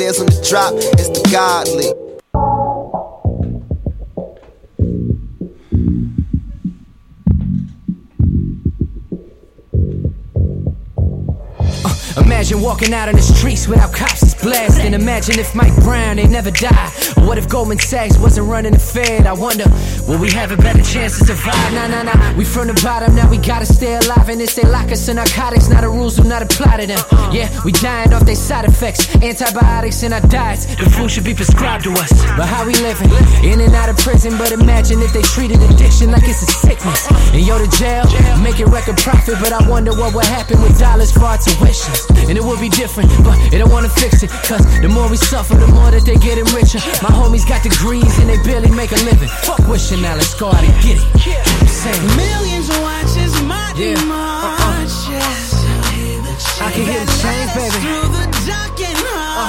Imagine walking out on the streets without cops is blasting. Imagine if Mike Brown ain't never died. Or what if Goldman Sachs wasn't running the Fed? I wonder, will we have a better chance to survive? Nah. We from the bottom, now we gotta stay alive. And they lock us in narcotics, now the rules do not apply to them. Yeah, we dying off their side effects. Antibiotics in our diets, the food should be prescribed to us. But how we living? In and out of prison, but imagine if they treated addiction like it's a sickness. And yo, the jail, make it record profit. But I wonder what would happen with dollars for our tuitions. And it would be different, but they don't wanna fix it. Cause the more we suffer, the more that they getting richer. My homies got degrees and they barely make a living. Fuck wishing, now let's go out and get it.
Millions watches my demise.
I can hear the change, baby.
Through the dark and hard.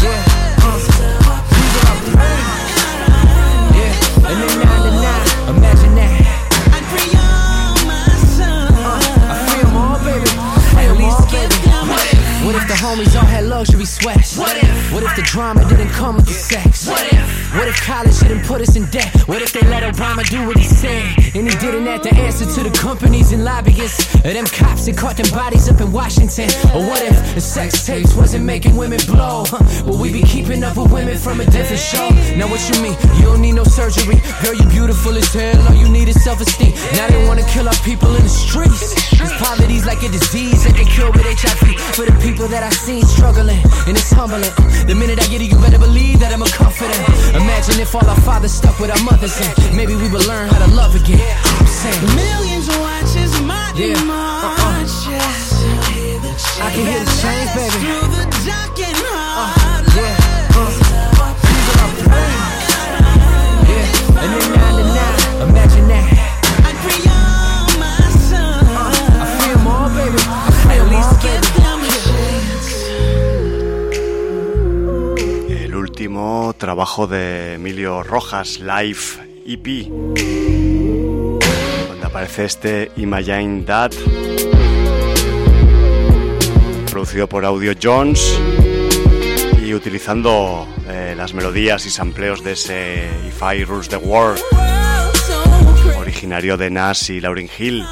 Yeah, and then 9 to 9, imagine that.
I'd free all my sons.
I free them all, baby. At least, baby. What if the homies all had luxury sweats? What if the drama didn't come with the sex? What if college didn't put us in debt? What if they let Obama do what he said? And he didn't have to answer to the companies and lobbyists, or them cops that caught them bodies up in Washington? Or what if the sex tapes wasn't making women blow? But we be keeping up with women from a different show. Now what you mean? You don't need no surgery. Girl, you beautiful as hell. All you need is self-esteem. Now they wanna kill our people in the streets. Cause poverty's like a disease that they cure with HIV. For the people that I seen struggling, and it's humbling. The minute I get it, you better believe that I'm a comforter. Imagine if all our fathers stuck with our mothers, and maybe we would learn how to love again. I'm saying
millions watches my demise.
I can hear the change, baby.
Through the dark and hard.
And then 9 to 9, imagine that.
I'd free all my sons.
I free them all, baby. At least get
El último trabajo de Emilio Rojas, Live EP, donde aparece este Imagine That, producido por Audio Jones y utilizando las melodías y sampleos de ese If I Rules the World, originario de Nas y Lauryn Hill.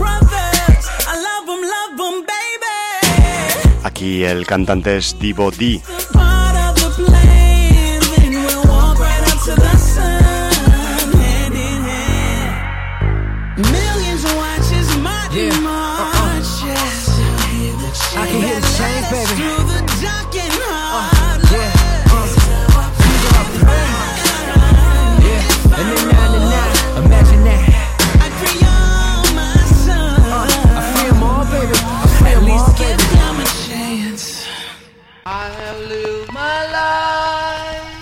Aquí el cantante es Divo D.
I can hear the change, baby.
Through the dark and hard.
And then 9 to 9, imagine that.
I'd free all my sons.
I free them all, baby.
At least give them a chance. I have lived my life.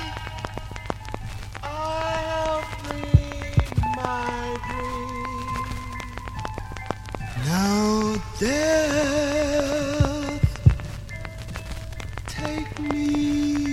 I have lived my dream. Now death, take me.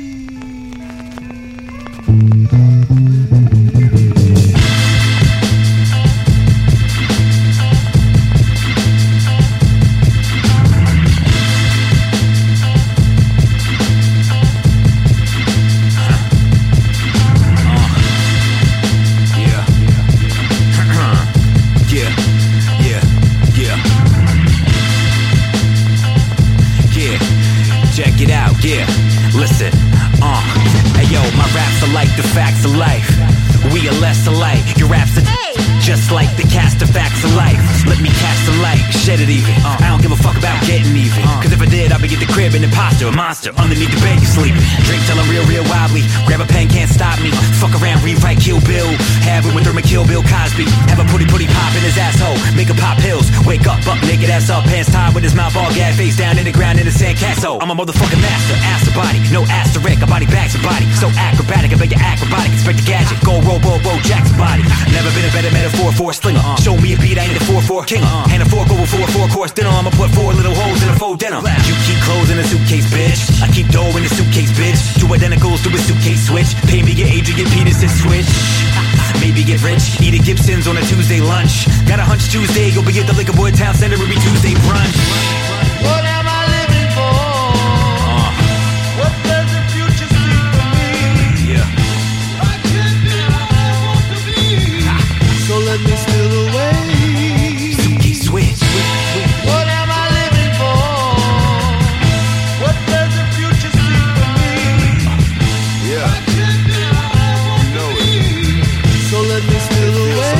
Yeah, listen, hey yo, my raps are like the facts of life. We are less alike, your raps are
Just like the cast of facts of life. Let me cast some light, shed it even. I don't give a fuck about getting even. Cause if I did, I'd be at the crib an imposter, a monster. Underneath the bed you sleeping. Drink till I'm real wobbly. Grab a pen, can't stop me. Fuck around, rewrite Kill Bill. Have it with Thurman, Kill Bill Cosby. Have a putty pop in his asshole. Make him pop pills. Wake up naked ass up, pants tied with his mouth all gag, face down in the ground in the sandcastle. I'm a motherfucking master, ass to body, no asterisk. A body bags a body, so acrobatic. I bet you acrobatic, expect a gadget. Go roll, Jackson body. Never been a better metaphor for a slinger. Show me a beat, I ain't a 4-4 kinger. And a fork over for a 4-course dinner. I'ma put 4 little holes in a full dinner. You keep clothes in a suitcase, bitch. I keep dough in a suitcase, bitch. 2 identicals to a suitcase switch. Pay me, get Adrian Peterson switch. Maybe get rich, eat at Gibson's on a Tuesday lunch. Got a hunch Tuesday, you'll be at the Liquor Boy Town Center every Tuesday brunch.
What am I living for? What does the future see for me?
Yeah.
I can't be what I want to be. So let me steal away.
Suitcase switch.
What am I living for? What does the future see for me?
Yeah.
I can't be what I want to be. So let me steal away.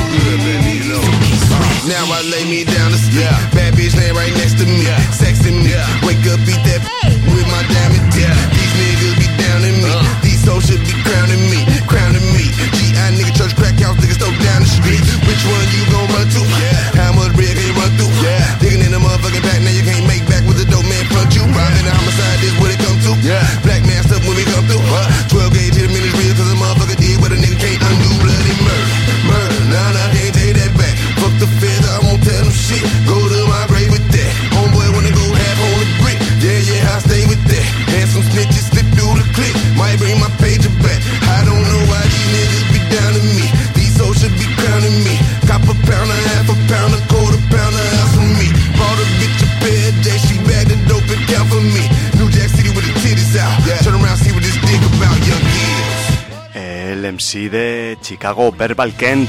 Now I lay me down to sleep. Bad bitch laying right next to me. Sexing me. Wake up, beat that with my diamond teeth. These niggas be down in me. These souls should be crowning me. G.I. nigga, church crack house, niggas throw down the street. Which one you gon' run to? How much bread can you run through? Digging in the motherfucking back, now you can't make back with the dope man front you. Robbing the homicide, this what it come to. Black man stuff when we come through. 12 gauge hit a minute real, cause a motherfucker did what a nigga can't undo. Bloody murder. Nah, I can't take that back. Fuck the feds, I won't tell them shit. Go to my grave with that. Homeboy wanna go half on the brick. Yeah, I stay with that. Had some snitches slip through the click. Might bring my pager back. I don't know why these niggas be down to me. These souls should be crowning me. Cop a pound, a half a pound, a quarter pound, a ounce for me. Bought a bitch a pair of J, she bagged the dope and count for me. New Jack City with the titties out. Turn around, see what this dick about, young kids.
El MC de Chicago, Verbal Kent.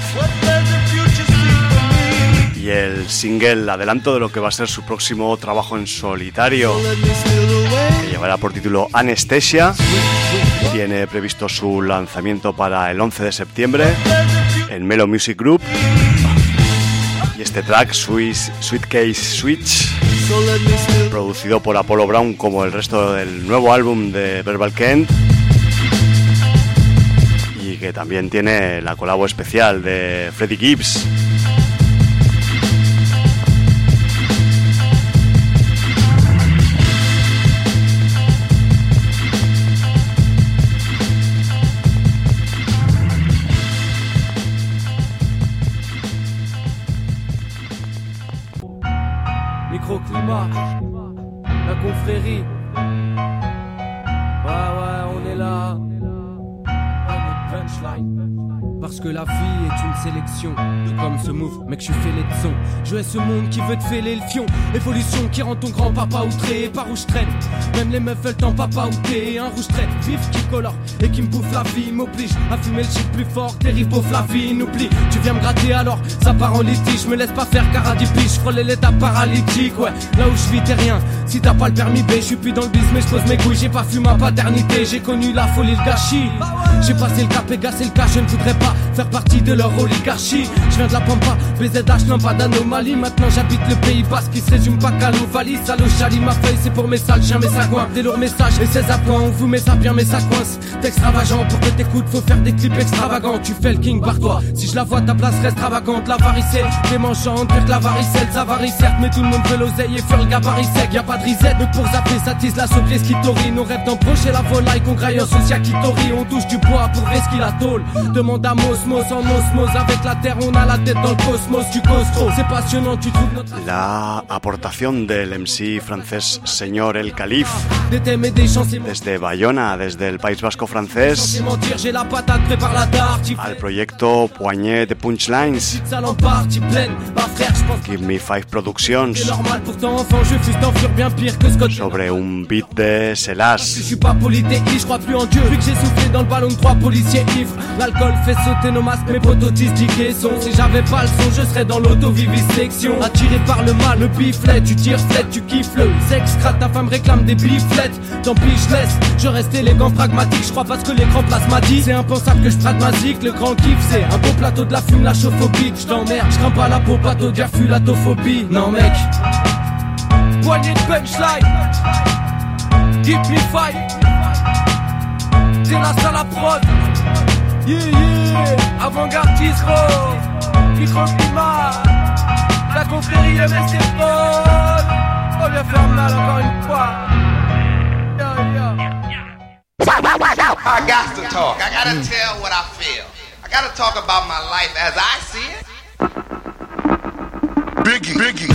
Y el single, adelanto de lo que va a ser su próximo trabajo en solitario, que llevará por título Anesthesia. Tiene previsto su lanzamiento para el 11 de septiembre en Melo Music Group. Y este track, Suitcase Switch, producido por Apollo Brown, como el resto del nuevo álbum de Verbal Kent, y que también tiene la colabo especial de Freddie Gibbs.
Microclimat, la confrérie. Ouais, on est là. Punchline. Parce que la vie est une sélection. Comme ce move, mec, je suis fêlé de son. Je hais ce monde qui veut te fêler le fion. Évolution qui rend ton grand-papa outré. Par où je traîne, même les meufs veulent t'en papa outé. Un rouge traite, vif qui colore et qui me bouffe la vie. M'oblige à fumer le shit plus fort. Terrible beauf la vie, n'oublie. Tu viens me gratter alors, ça part en litige. Me laisse pas faire car à 10 piges. Frôler l'état paralytique, ouais. Là où je vis, t'es rien. Si t'as pas le permis B, je suis plus dans le biz, mais je pose mes couilles. J'ai pas fumé ma paternité. J'ai connu la folie, le gâchis. J'ai passé le cap et gassé le cas. Je ne voudrais pas faire partie de leur oligarchie. Je viens de la Pampa, BZH, non pas d'anomalie. Maintenant j'habite le Pays Basque qui se résume pas qu'à l'Ovalie. Salaud Chali, ma feuille c'est pour mes sales chiens, mes sagouins. Des lourds messages et 16 à point, on vous met ça bien mais ça coince. T'es extravagant, pour que t'écoutes faut faire des clips extravagants. Tu fais le king par toi, si je la vois ta place reste extravagante. La varicelle, t'es manchante, pire que la varicelle. Ça varie certes mais tout le monde veut l'oseille et faire le gabarit sec. Y'a pas de risette, mais pour zapper ça tise la sauce skitori. Nos rêves d'embrocher la volaille qu'on graille en sauce yakitori. On touche du poids pour risquer la tôle. Demande à Mosmos en osmose. Avec la terre on a la tête dans le cosmos. Tu causes trop, c'est passionnant, tu trouves notre...
La aportación del MC francés Señor El Calif desde Bayona, desde el País Vasco francés, al proyecto Poignée de Punchlines, Give Me Five Productions, sobre un beat de Selas.
Je suis pas polythéiste, je crois plus en Dieu. Vu que j'ai soufflé dans le ballon de 3 policiers ivres. L'alcool fait sauter
nos masques, mes potos tiqués sont. Si j'avais pas le son, je serais dans l'auto-vivisection. Attiré par le mal, le biflet, tu tires flette, tu kiffes le sexe, crade, ta femme réclame des biflettes. Tant pis, je laisse, je reste élégant, pragmatique. Je crois parce que l'écran plasmatique, c'est impensable que je pragmatique. Le grand kiff, c'est un beau plateau de la fume, la chauffe-au-pic. Je t'emmerde, je crains pas la peau, bateau, diafulatophobie. Non mec, poignée de punchline, give me five. C'est la salle à prod. Yeah yeah, avant-gardiste gros, microclimat, la confrérie MST Prod. On vient faire mal encore une fois.
I got to talk. I gotta tell what I feel. I gotta talk about my life as I see it.
Biggie.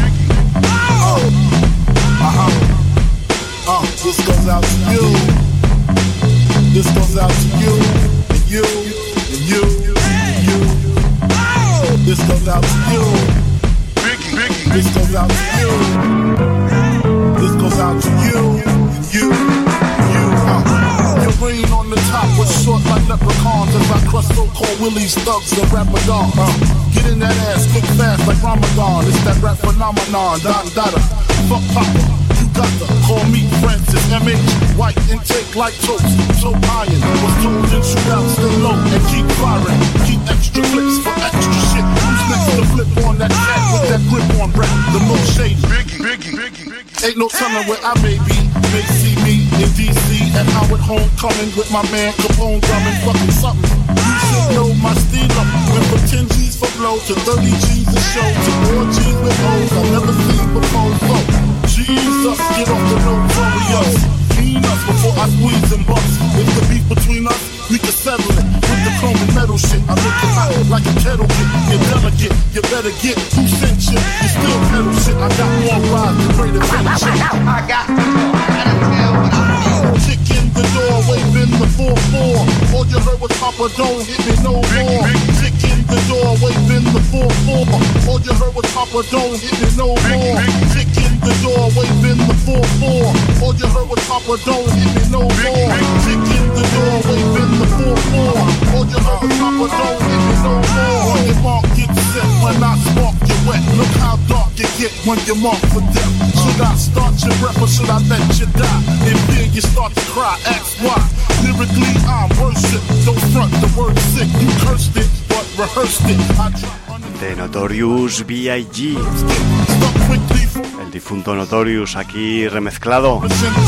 This goes out to you. This goes out to you, and you, and you, and you. This goes out to you. Biggie. This goes out to you. This goes out to you, and you, and you. Your brain on the top was short like leprechauns as I crush so-called Willie's thugs and Ramadan. Get in that ass, quick fast like Ramadan. It's that rap phenomenon, Don Dada. Fuck Papa. Call me Francis, M.H. White intake like toast. So iron, was told in shootouts, stay low and keep firing. Keep extra clips for extra shit. Who's next to flip on that cat with that grip on rap? The most shady. Biggie. Ain't no telling where I may be. May see me in D.C. at Howard Homecoming with my man Capone drumming fucking something. You should know my steal up. Went from 10 G's for blow to 30 G's a show to 4 G's with O's I never seen before. Jesus, get off the notorious. Clean us before I squeeze and bust. If the beef between us, we can settle it. With the chrome and metal shit, I make it hot like a kettle kit. You're delicate, you better get who sent you. You still pedal shit, I got more rides than great attention.
I got to talk, I gotta tell what I feel.
Kick in the door, waving the 4-4. All you heard was Papa, don't hit me no more. Kick in the door, waving the 4-4. All you heard was Papa, don't hit me no more. Kick in the door, waving the 4-4. All you heard was Papa, don't hit me no more. Kick in the door, waving the 4-4. All you heard was Papa, don't hit me no more. When your mark gets set, when I spark you wet. Look how dark you get when you're marked for death. Should I start your rep or should I let you die? In fear you start to cry, ask why. Lyrically I'm worship, don't front the word sick. You cursed it, but rehearsed it.
The Notorious B.I.G. El difunto Notorious aquí remezclado.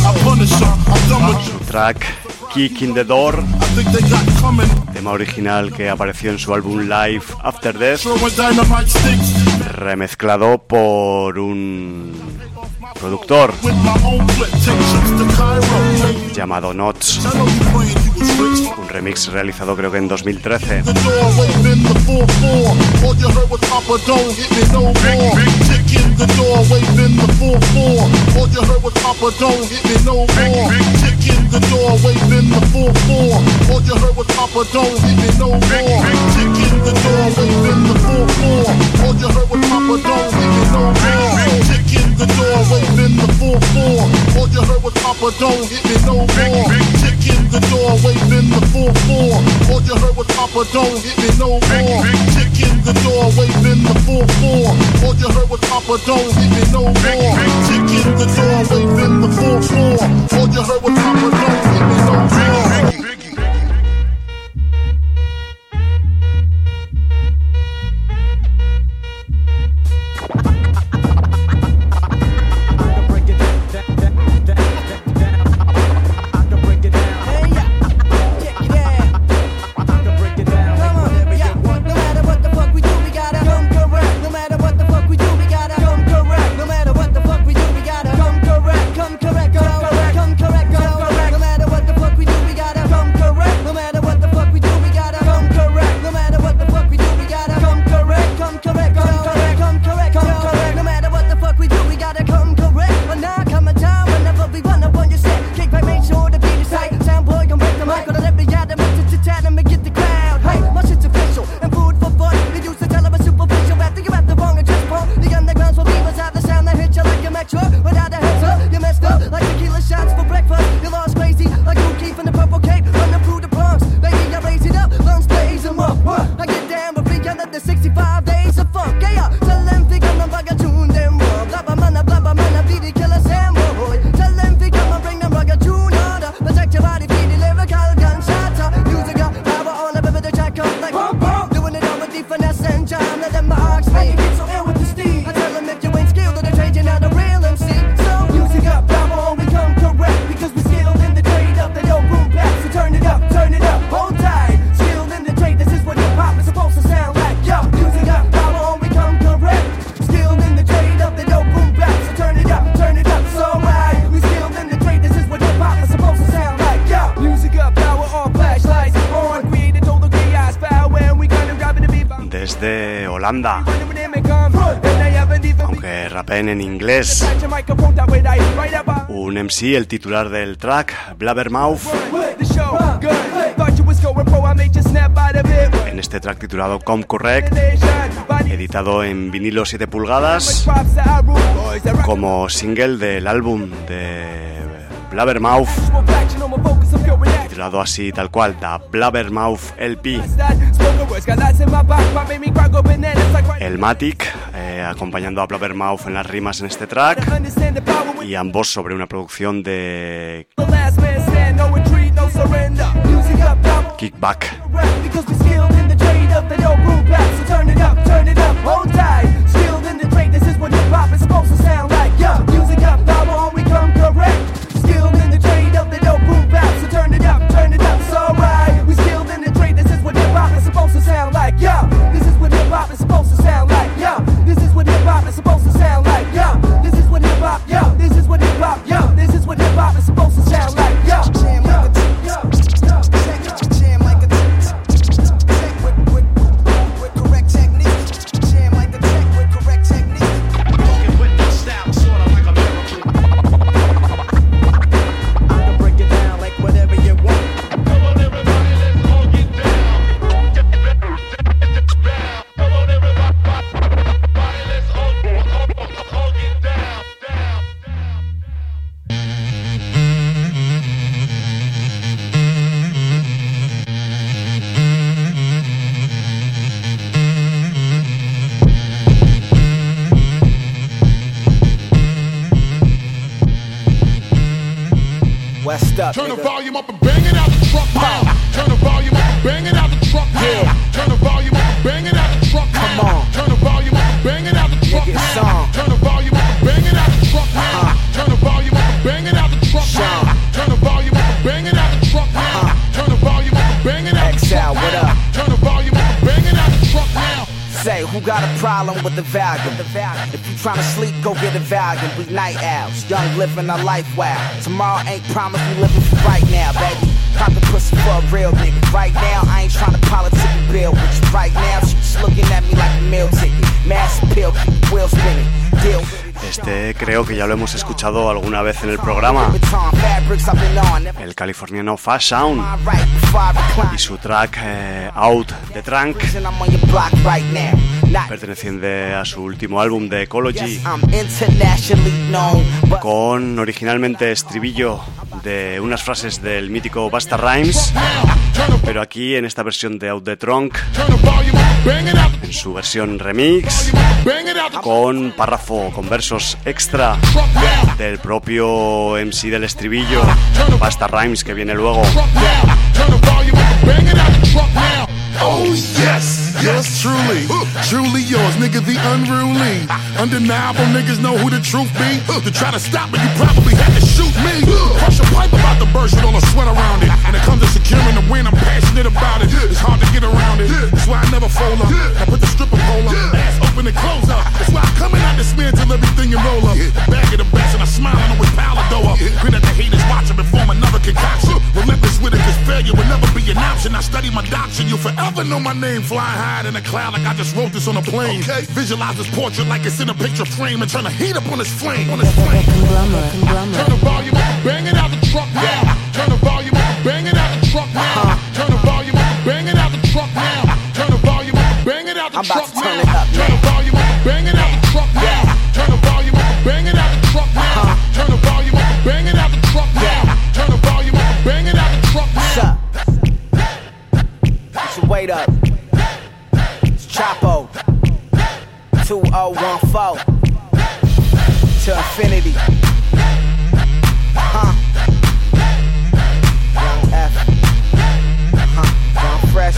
Su track Kick in the Door, tema original que apareció en su álbum Live After Death, remezclado por un productor llamado Notch. Un remix realizado creo que en 2013.
All you heard was Papa, don't hit me no more. Kick in the door, waving the 4-4. All you heard was Papa, don't hit me no more. Kick in the door, waving the 4-4. All you heard was Papa, don't hit me no more.
Come correct.
Holanda, aunque rapeen en inglés. Un MC, el titular del track, Blabbermouth, en este track titulado Come Correct, editado en vinilo 7 pulgadas como single del álbum de Blabbermouth, titulado así tal cual, The Blabbermouth LP. El Matic acompañando a Blabbermouth en las rimas en este track, y ambos sobre una producción de Kickback.
Turn the volume up and bang it out the truck now. Turn the volume up and bang it out the truck now. Turn the volume up and bang it out the truck now. Come on. Turn the volume up and bang it out the truck now. Turn the volume up and bang it out the truck now. Turn the volume up and bang it out the truck now. Turn the volume up and bang it out the truck now. Turn the volume up and bang it out the truck now.
What up?
Turn the volume up and bang it out the truck now.
Say, who got a problem with the Valium? If you tryna sleep, go get a Valium. We night owls, young living our life wild. Tomorrow ain't promised, we living for right now, baby. Pop the pussy for a real nigga. Right now, I ain't tryna politic and bill with you. Right now, she's looking at me like a meal ticket. Mass appeal, keep wheel spinning. Deal with it.
Este creo que ya lo hemos escuchado alguna vez en el programa. El californiano Fast Sound y su track Out the Trunk, perteneciente a su último álbum de Ecology, con originalmente estribillo de unas frases del mítico Busta Rhymes, pero aquí en esta versión de Out the Trunk, en su versión remix, con párrafo, con versos extra del propio MC del estribillo, Busta Rhymes, que viene luego.
Oh yes, yes truly, truly yours, nigga the unruly, undeniable niggas know who the truth be. To try to stop me, you probably had to shoot me. Crush a pipe about the burst with all the sweat around it. And it comes to securing the win, I'm passionate about it. It's hard to get around it, that's why I never fold up. I put the stripper pole up, ass open and close up. That's why I'm coming out this man till everything and roll up. Back of the best and I smile on with Palado up. Grin at the haters watching and form another concoction. Relentless with it, cause failure will never be an option. I study my doctrine, you'll forever know my name. Flying high in the cloud like I just wrote this on a plane. Okay. Visualize this portrait like it's in a picture frame and turn the heat up on this flame. On this flame. Turn the volume up and bang it out the truck now. Turn the volume up and bang it out the truck now. Turn the volume up and bang it out the truck now. Turn the volume up and bang it out the truck now. Turn the volume up and bang it out the truck now. Turn the volume up and bang it out the truck now. Turn the volume up and bang it out the truck now. Turn the volume up and bang it out the truck now.
So wait up. It's Chapo 2014 to infinity. Young F. Young Fresh.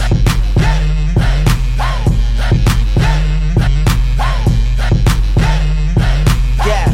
Yeah.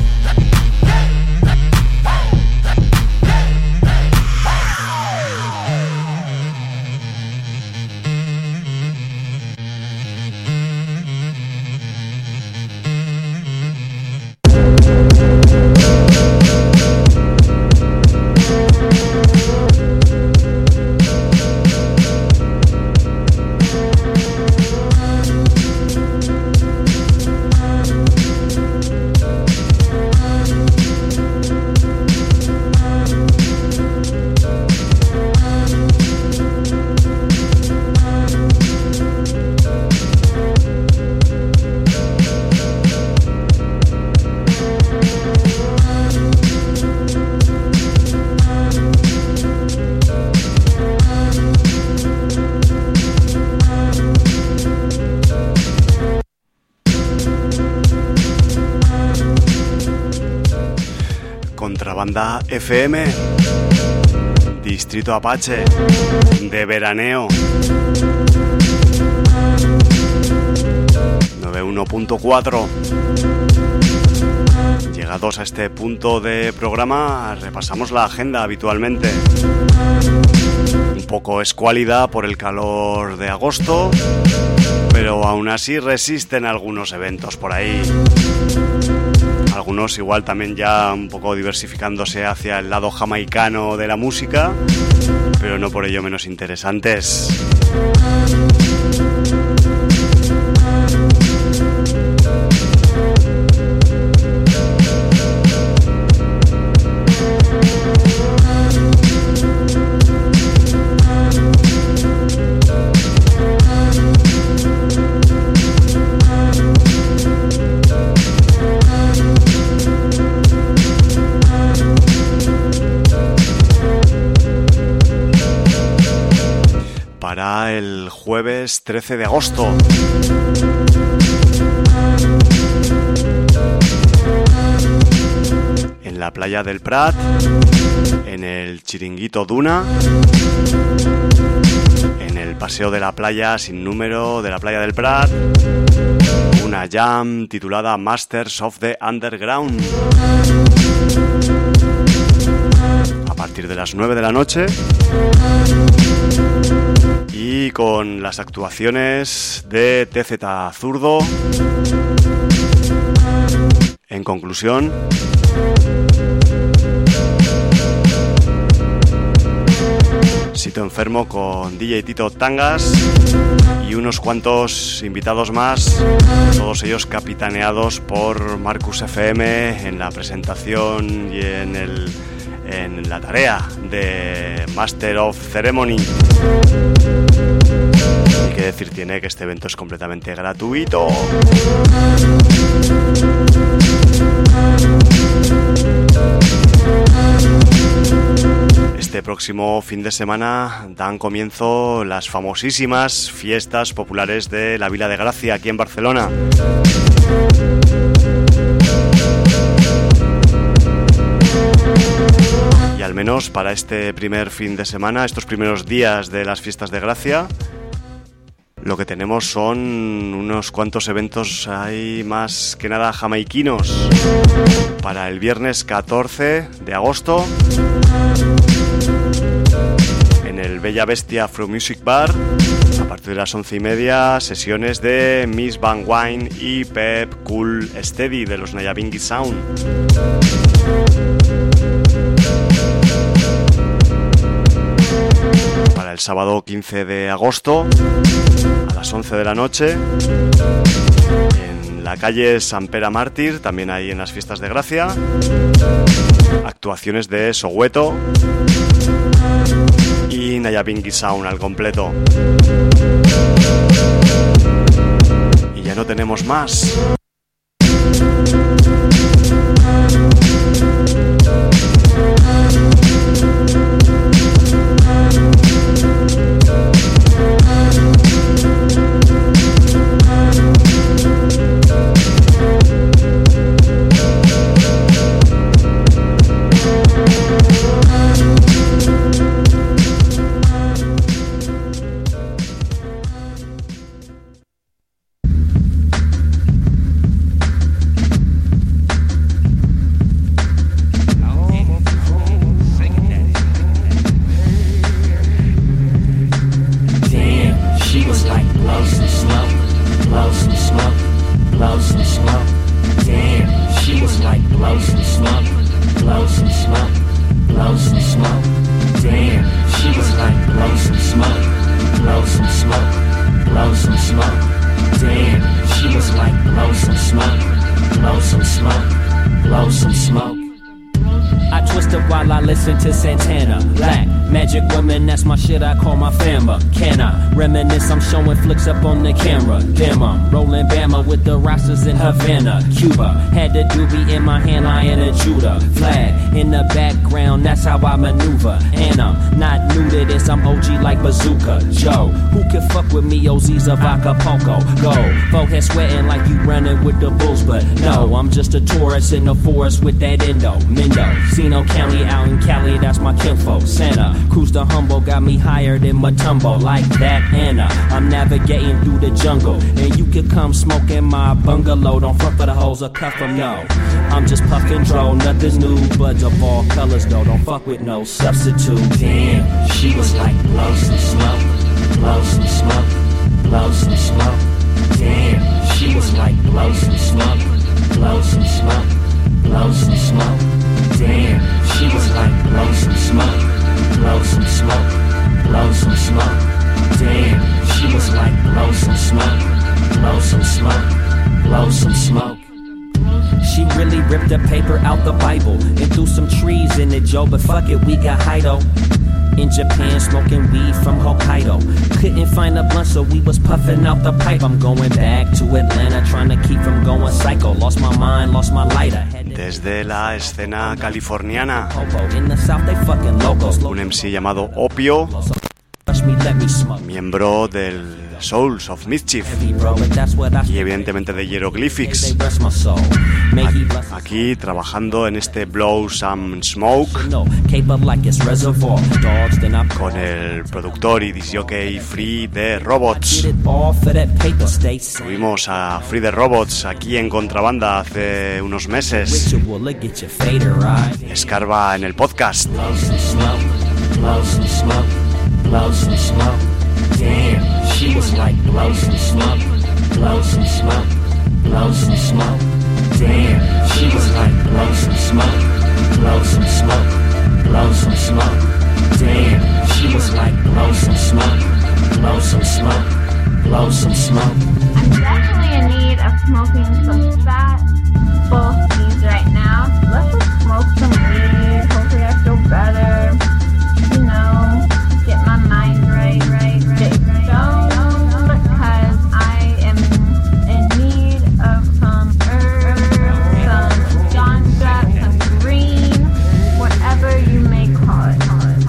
Contrabanda FM, Distrito Apache, de veraneo, 91.4. Llegados a este punto de programa, repasamos la agenda habitualmente. Un poco escuálida por el calor de agosto, pero aún así resisten algunos eventos por ahí. Algunos igual también ya un poco diversificándose hacia el lado jamaicano de la música, pero no por ello menos interesantes. Para el jueves 13 de agosto. En la playa del Prat, en el Chiringuito Duna, en el paseo de la playa sin número de la playa del Prat, una jam titulada Masters of the Underground. A partir de las 9 de la noche. Y con las actuaciones de TZ Zurdo. En conclusión, Sito Enfermo con DJ Tito Tangas y unos cuantos invitados más, todos ellos capitaneados por Marcus FM en la presentación y en la tarea de Master of Ceremony. Y qué decir tiene que este evento es completamente gratuito. Este próximo fin de semana dan comienzo las famosísimas fiestas populares de la Vila de Gracia aquí en Barcelona. Y al menos para este primer fin de semana, estos primeros días de las fiestas de Gracia, lo que tenemos son unos cuantos eventos ahí más que nada jamaiquinos. Para el viernes 14 de agosto, en el Bella Bestia Afro Music Bar, a partir de las 11:30, sesiones de Miss Van Wine y Pep Cool Steady de los Nyabinghi Sound. Para el sábado 15 de agosto, a las 11 de la noche, en la calle San Pere Mártir, también ahí en las fiestas de Gracia, actuaciones de Soweto y Nyabinghi Sound al completo. Y ya no tenemos más.
while I listen to Santana. Black Magic Woman, that's my shit, I call my fama. Can I reminisce? I'm showing flicks up on the camera. Damn, I'm rolling Bama with the rosters in Havana, Cuba. Had the doobie in my hand, lying a Judah. Flag in the background, that's how I maneuver. And I'm not new to this, I'm OG like Bazooka Joe. Who can fuck with me, OZ's of Acapulco? Go, forehead sweating like you running with the bulls. But no, I'm just a tourist in the forest with that endo. Mendocino County out in Cali, that's my kinfolk. Santa Cruz the Humble got me higher than Matumbo. Like that, Anna, I'm navigating through the jungle. And you can come smoke in my bungalow. Don't front for the hoes or cuff them, no. I'm just puffin' dro, nothing's new. Buds of all colors though, don't fuck with no substitute. Damn, she was like blow some smoke, blow some smoke, blow some smoke. Damn, she was like blow some smoke, blow some smoke, blow some smoke. Damn, she was like blow some smoke, blow some smoke, blow some smoke. Damn, she was like blow some smoke, blow some smoke, blow some smoke. She really ripped the paper out the Bible and threw some trees in it, Joe, but fuck it, we got Hido. In Japan, smoking weed from Hokkaido. Couldn't find a blunt, so we was puffing out the pipe. I'm going back to Atlanta, trying to keep from going psycho. Lost my mind, lost my lighter.
Desde la escena californiana,
In the South, they fucking locos.
un MC llamado Opio, miembro del Souls of Mischief y evidentemente de Hieroglyphics, aquí trabajando en este Blow Some Smoke con el productor y disjockey Free the Robots. Tuvimos a Free the Robots aquí en Contrabanda hace unos meses. Escarba en el podcast.
Blow some smoke, damn, she was like blow some smoke, blow some smoke, blow some smoke. Damn, she was like blow some smoke, blow some smoke, blow some smoke. Damn, she was like blow some smoke, blow some smoke, blow some smoke.
I'm definitely in need of smoking some fat bulkies right now. Let's just smoke some weed, hopefully I feel better, you know. Get my mind right. Don't, because I am in need of some herbs, some ganja, some green, whatever you may call it.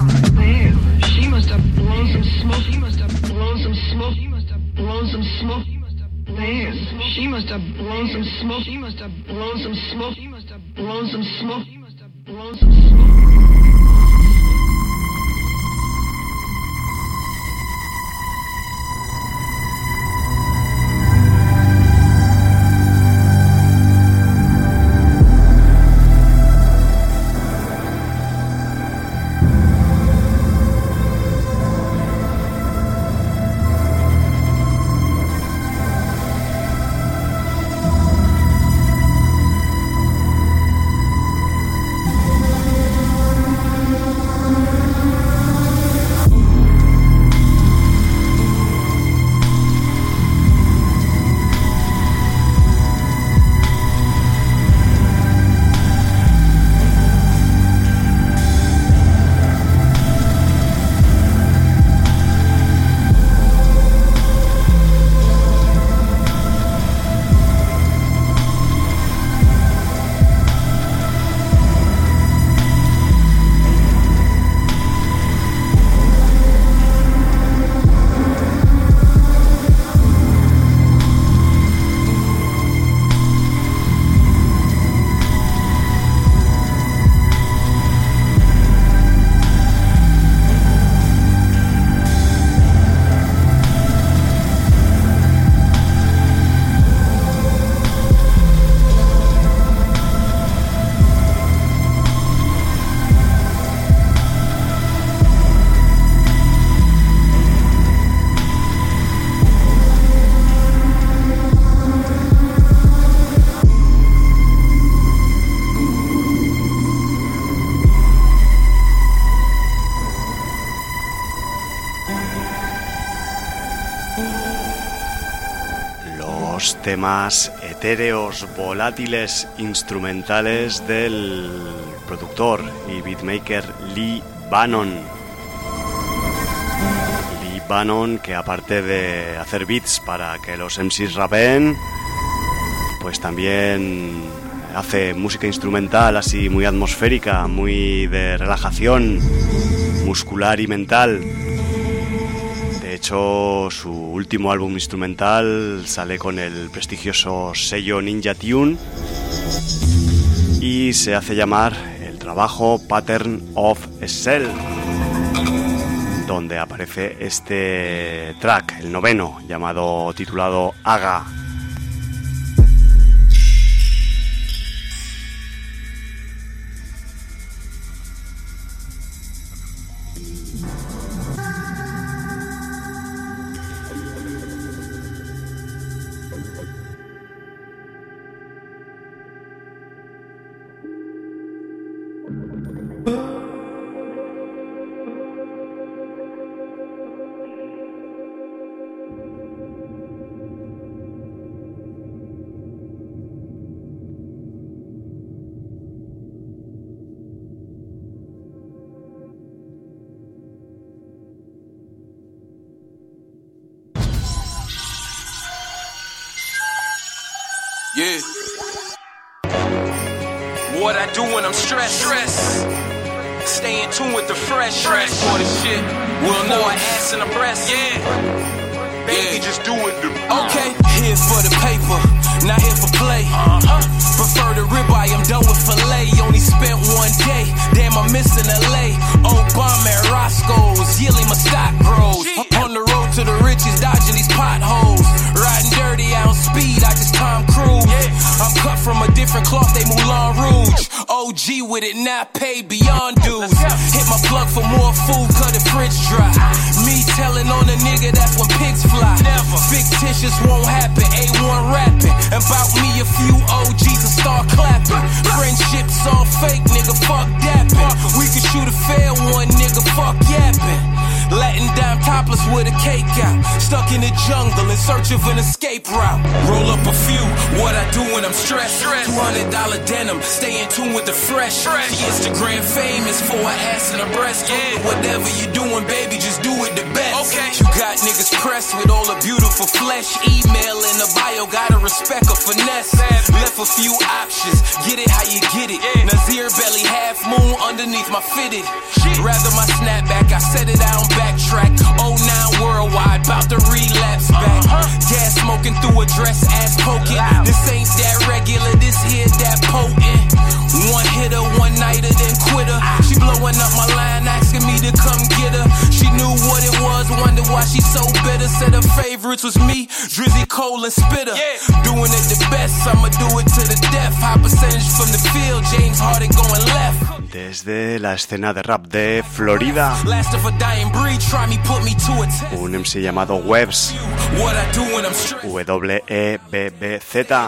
Damn, she must have blown some smoke. She must have blown some smoke. She must have blown some smoke. Damn, she must have blown some smoke. She must have blown some smoke. She must have blown some smoke. She must have blown some smoke.
Temas etéreos, volátiles, instrumentales del productor y beatmaker Lee Bannon. Lee Bannon, que aparte de hacer beats para que los MCs rapeen, pues también hace música instrumental así muy atmosférica, muy de relajación muscular y mental. De hecho, su último álbum instrumental sale con el prestigioso sello Ninja Tune y se hace llamar el trabajo Pattern of a Cell, donde aparece este track, el noveno, titulado Aga.
Yeah. What I do when I'm stressed. Stay in tune with the fresh. For the shit. We'll know an ass and a breast. Yeah. Baby, just do it. Okay. Here for the paper, not here for play. Prefer the ribeye, I'm done with filet. Only spent one day. Damn, I'm missing LA. Obama and Roscoe's. Yearly my stock grows. On the road to the riches, dodging these potholes. Riding dirty, I don't speed, I just Tom Cruise. I'm cut from a different cloth, they Moulin Rouge. OG with it, not paid beyond dues. Hit my plug for more food, cut the fridge dry. Me telling on a nigga, that's when pigs fly. Fictitious won't happen, A1 rapping. About me, a few OGs will start clapping. Friendships all fake, nigga, fuck dapping. We could shoot a fair one, nigga, fuck yapping. Latin dime topless with a cake out. Stuck in the jungle in search of an escape route. Roll up a few, what I do when I'm stressed. $200 denim, stay in tune with the fresh. The Instagram famous for an ass and a breast. Whatever you doing, baby, just do it the best. You got niggas pressed with all the beautiful flesh. Email in the bio, gotta respect a finesse. Left a few options, get it how you get it. Nazir belly, half moon underneath my fitted. Rather my snapback, I set it out on backtrack. 09 worldwide, bout to relapse back. Gas smoking through a dress, ass poking. This ain't that regular, this here that potent. One hitter, one nighter, then quitter. She blowing up my line, asking me to come get her. She knew what it was, wondered why she so bitter. Said her favorites was me, Drizzy, Cole, and Spitter. Doing it the best, I'ma do it to the death. High percentage from the field, James Harden going left.
Desde la escena de rap de Florida, un MC llamado Webbs, W-E-B-B-Z,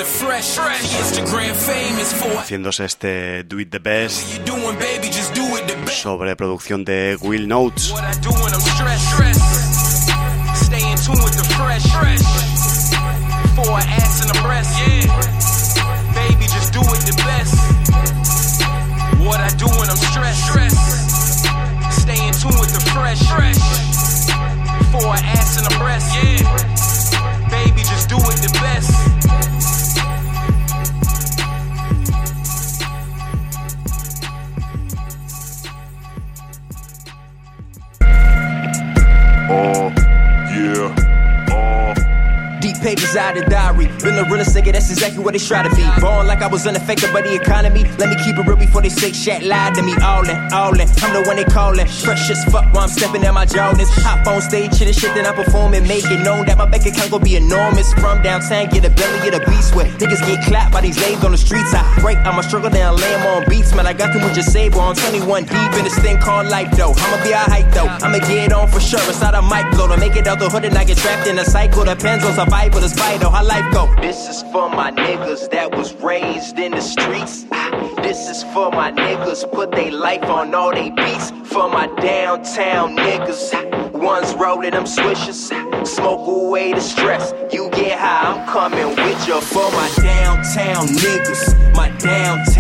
haciéndose este Do It The Best sobre producción de Will Notes.
What I do when I'm stressed. Stay in tune with the fresh. For an ass and a breast. Baby, just do it the best.
Deep pages out of diary. Been the realest nigga, that's exactly what they try to be. Born like I was unaffected by the economy. Let me keep it real before they say shit lied to me. All in. I'm the one they callin'. Fresh as fuck while I'm stepping at my Jordans. Hop on stage, shit and shit that I'm performing. Make it known that my bank account gon' be enormous. From downtown, get a belly of the beast where niggas get clapped by these lames on the streets. I break, I'ma struggle down, lay 'em on beats. Man, I got too much to say, bro. I'm 21 deep in this thing called life, though. I'ma be alright, though. I'ma get on for sure. Inside a mic blow to make it out the hood and I get trapped in a cycle. Depends on survival, it's vital. How life go? This is for my niggas that was raised in the streets. This is for my niggas put they life on all they beats. For my downtown niggas, ones rolling them swishers. Smoke away the stress. You get high, I'm coming with you. For my downtown niggas, my downtown.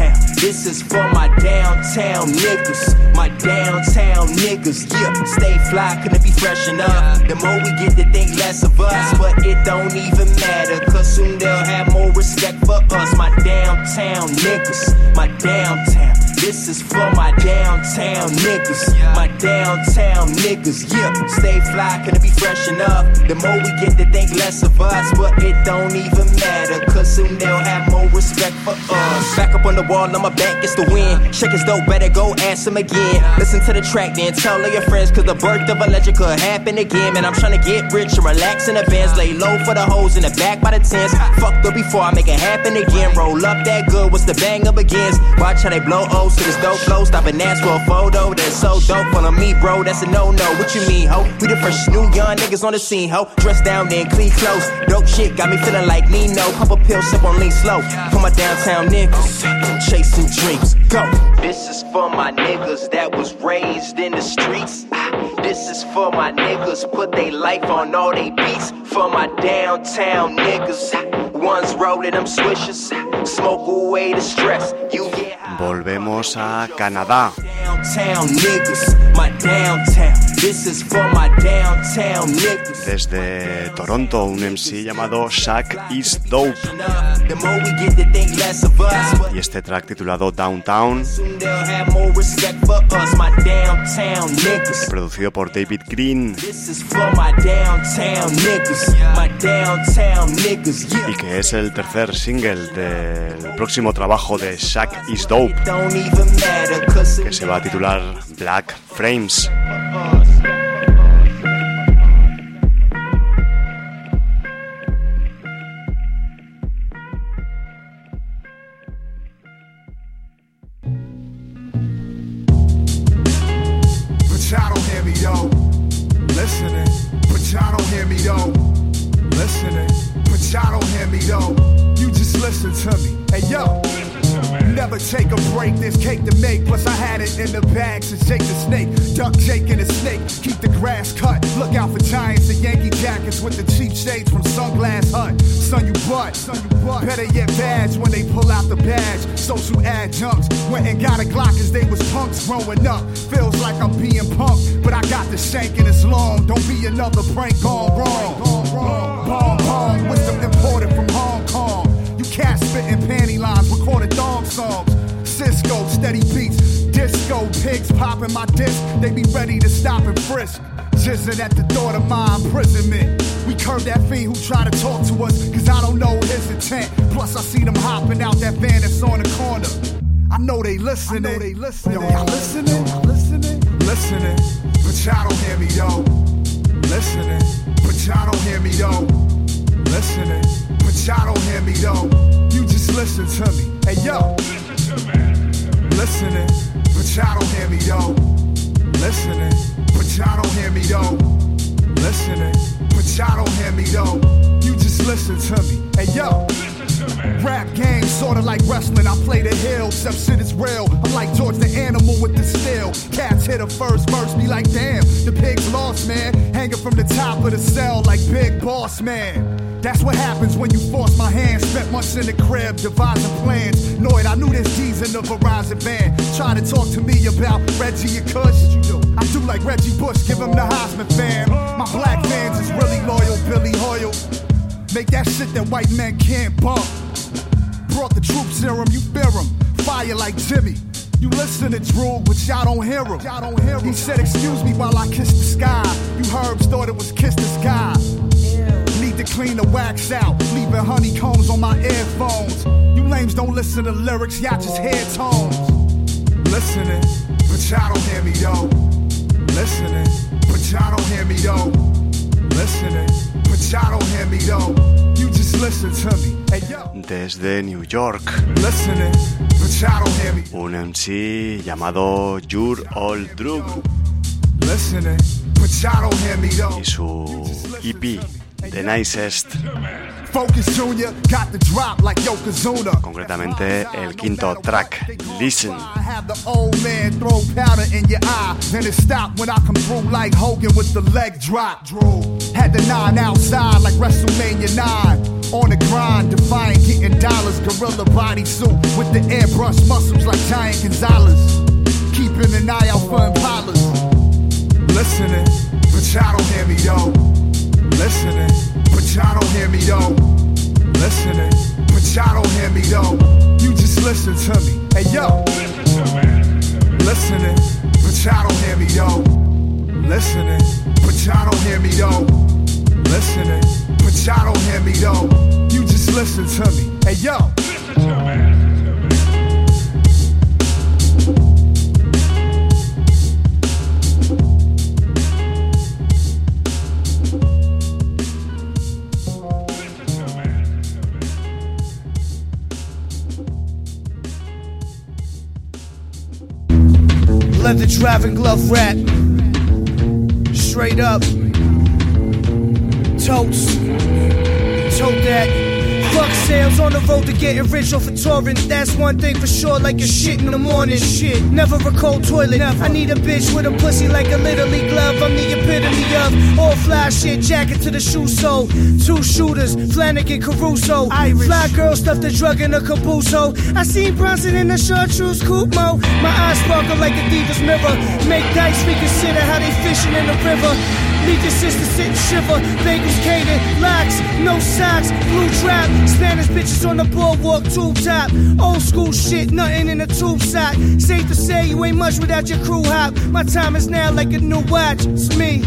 This is for my downtown niggas. My downtown niggas, yeah. Stay fly, couldn't be fresh enough. The more we get to think less of us, but it don't even matter, cause soon they'll have more respect for us. My downtown niggas, my downtown. This is for my downtown niggas. My downtown niggas, yeah. Stay fly, couldn't be fresh enough. The more we get to think less of us, but it don't even matter, cause soon they'll have more respect for us. Back up on the wall, I'ma back, it's the win. Shake as though, better go ask them again. Listen to the track, then tell all your friends, cause the birth of a legend could happen again. Man, I'm trying to get rich and relax in advance. Lay low for the hoes in the back by the tents. Fucked up before I make it happen again. Roll up that good, what's the bang up begins. Watch how they blow O's to this dope flow. Stop and ask for a photo, that's so dope. Follow me, bro, that's a no-no. What you mean, ho? We the first new young niggas on the scene, ho. Dressed down, then clean clothes. Dope shit got me feeling like Nino. Couple pills, sip on lean slow. For my downtown niggas, chasing dreams, go. This is for my niggas that was raised in the streets. This is for my niggas, put they life on all they beats. For my downtown niggas, ones rolling them swishers, smoke away the stress. You get high.
Volvemos a Canadá.
Downtown niggas, my downtown. This is for my downtown niggas.
Desde Toronto, un MC llamado Shaq Is Dope.
The more we get to think less of us,
Y este track titulado Downtown,
soon they'll have more respect for us. My downtown niggas.
producido por David Green,
This is for my downtown niggas. My downtown niggas, yeah.
y que es el tercer single del próximo trabajo de Shaq Is Dope,
Don't even matter, cause
que se va a titular Black Frames.
But y'all don't hear me though. Listening. But y'all don't hear me though. Listening. But y'all don't hear me though. You just listen to me. Hey yo. Never take a break, there's cake to make. Plus I had it in the bag since Jake the Snake. Duck, Jake, and a snake, keep the grass cut. Look out for Giants and Yankee jackets with the cheap shades from Sunglass Hut. Son, you butt. Better get badge when they pull out the badge. Social adjuncts went and got a Glock as they was punks growing up. Feels like I'm being punked, but I got the shank and it's long. Don't be another prank gone wrong. Bong bong, wisdom imported from Hong Kong. You cats spitting panty lines, recording thong songs. Cisco, steady beats, disco, pigs popping my disc. They be ready to stop and frisk. Jizzing at the thought of my imprisonment. We curb that fiend who try to talk to us, cause I don't know his intent. Plus I see them hopping out that van that's on the corner. I know they listening. Yo, y'all listening? Listening. But y'all don't hear me though. Listening. But y'all don't hear me though. Listening. But y'all don't hear me though. You just listen to me. Hey yo. Listening. But y'all don't hear me though. Listening. But y'all don't hear me though. Listening. But y'all don't hear me though. You just listen to me. Hey yo. Rap game, sorta like wrestling. I play the hill, except shit is real. I'm like George the Animal with the steel. Cats hit a first verse, be like, damn, the pig's lost, man. Hanging from the top of the cell like Big Boss Man. That's what happens when you force my hand. Spent months in the crib, devising plans. Noid, I knew this G's in the Verizon van. Trying to talk to me about Reggie and Kush. I do like Reggie Bush, give him the Heisman fam. My black fans is really loyal, Billy Hoyle. Make that shit that white men can't bump. Brought the troop serum, you fear him. Fire like Jimmy. You listen to Drew, but y'all don't hear him. He said, excuse me while I kiss the sky. You herbs thought it was kiss the sky. Need to clean the wax out, leaving honeycombs on my earphones. You lames don't listen to lyrics, y'all just hear tones. Listening, but y'all don't hear me though. Listening, but y'all don't hear me though. Listening, but y'all don't hear me though. You just listen to me. Hey yo.
Desde New York,
Listening, but y'all don't hear me.
un MC llamado Your Old Drug
Listening, but y'all don't hear me though.
y su EP The Nicest,
Focus Junior got the drop like Yokozuna.
concretamente el quinto track, Listen.
I have the old man throw powder in your eye. Then it stopped when I come through like Hogan with the leg drop. Had the 9 outside like WrestleMania 9.
On the grind, defying getting dollars. Gorilla bodysuit with the airbrush muscles like Giant Gonzalez. Keeping an eye out for impalas. Listening, but y'all don't hear me though. Listening, but y'all don't hear me though. Listening, but y'all don't hear me though. You just listen to me. Hey yo. Listening, but y'all don't hear me though. Listening, but y'all don't hear me though. Listening, but y'all don't hear me though. You just listen to me. Hey yo. Listen to me.
Leather driving glove rap. Straight up. Totes. Tote that. Fuck sales on the road to getting rich off of touring. That's one thing for sure, like your shit in the morning. Shit, never a cold toilet. Never. I need a bitch with a pussy like a Little League glove. I'm the epitome of all fly shit, jacket to the shoe sole. 2 shooters, Flanagan, Caruso. Irish. Fly girl stuffed a drug in a caboose ho. I seen Bronson in a chartreuse coupe mo. My eyes sparkle like a diva's mirror. Make dice reconsider how they fishing in the river. Leave your sister sit and shiver. Bagels catered, locks, no socks, blue trap. Spanish bitches on the boardwalk, tube top. Old school shit, nothing in a tube sock. Safe to say you ain't much without your crew hop. My time is now like a new watch. It's me.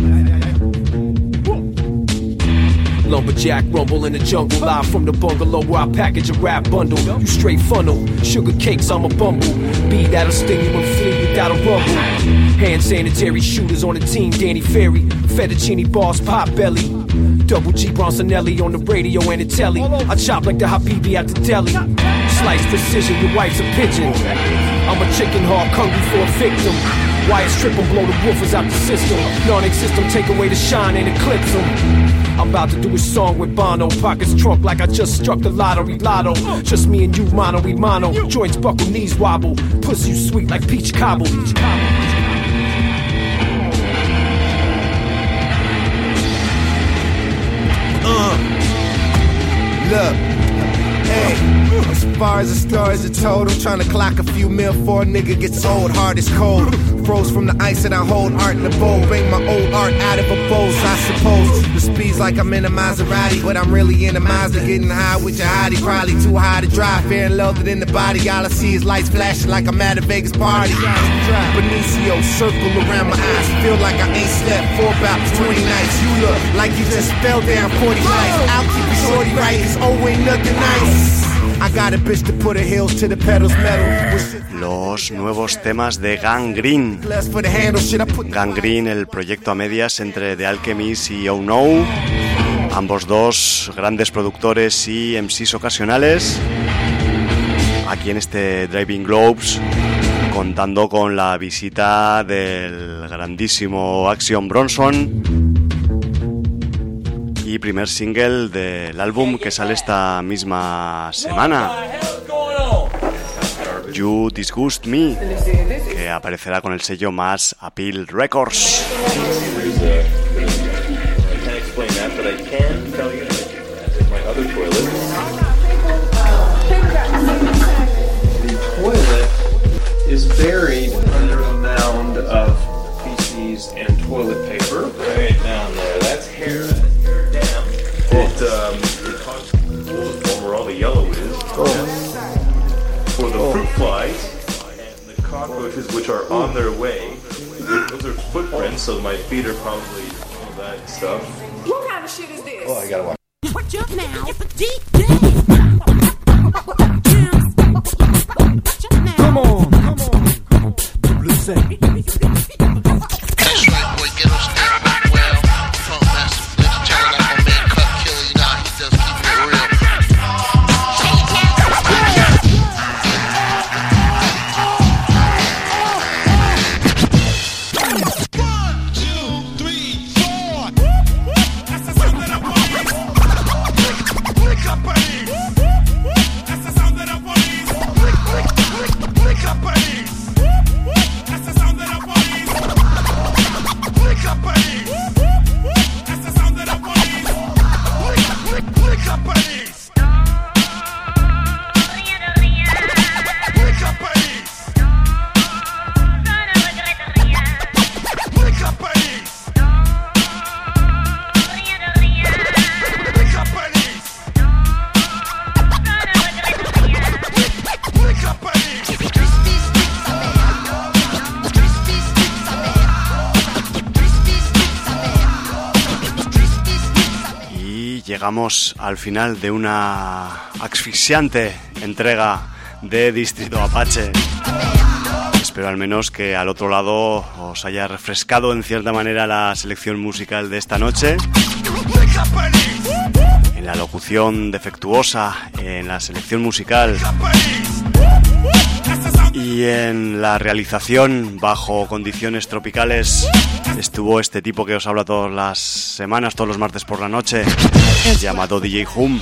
Lumberjack rumble in the jungle, live from the bungalow where I package a rap bundle. You straight funnel, sugar cakes, I'm a bumble. Beat that'll sting you and flee without a rumble. Hand sanitary shooters on the team, Danny Ferry. Fettuccine boss, pot belly. Double G Bronsonelli on the radio and the telly. I chop like the Habibi at the deli. Slice precision, your wife's a pigeon. I'm a chicken hawk, hungry for a victim. Wyatt strip and blow the woofers out the system. Non-existent, take away the shine and eclipse them. I'm about to do a song with Bono. Pockets trunk like I just struck the lottery lotto. Just me and you, mono we mono. Joints buckle, knees wobble. Pussy you sweet like peach cobble.
Look, hey, as far as the stories are told, I'm trying to clock a few mil before a nigga gets old. Heart is cold, froze from the ice that I hold. Art in the bowl, bring my old art out of a bowl. I suppose the speed's like I'm in a Maserati, but I'm really in a Mazda, getting high with your hottie. Probably too high to drive, fair and loaded in the body. All I see is lights flashing like I'm at a Vegas party. Benicio, circle around my eyes, feel like I ain't slept for about 20 nights. You look like you just fell down 40 nights. I'll keep you shorty right, it's always nothing nice. I got a bitch to put her heels to the pedals metal.
Los nuevos temas de Gang Green. Gang Green, el proyecto a medias entre The Alchemist y Oh No. Ambos dos grandes productores y MCs ocasionales. Aquí en este Driving Globes, contando con la visita del grandísimo Action Bronson. Y primer single del álbum que sale esta misma semana, You Disgust Me, que aparecerá con el sello Mass Appeal Records.
Is buried under a mound of feces and toilet paper. Right down there. That's hair. Damn. It causes where all the yellow is. For the fruit flies and the cockroaches, which are on their way. Those are footprints, so my feet are probably all that stuff.
What kind of shit is this?
Oh, I gotta watch.
What you now?
Come on, come on. Blue
That's right, boy, get us started well. Funk master, let's turn like my man Cut Killer, you know, he just keep it real.
1, 2, 3, 4. That's the sound that I want. Wake up, buddy.
llegamos al final de una asfixiante entrega de Distrito Apache. Espero al menos que al otro lado os haya refrescado en cierta manera la selección musical de esta noche. En la locución defectuosa, en la selección musical y en la realización bajo condiciones tropicales estuvo este tipo que os habla todas las semanas, todos los martes por la noche, llamado DJ Hum.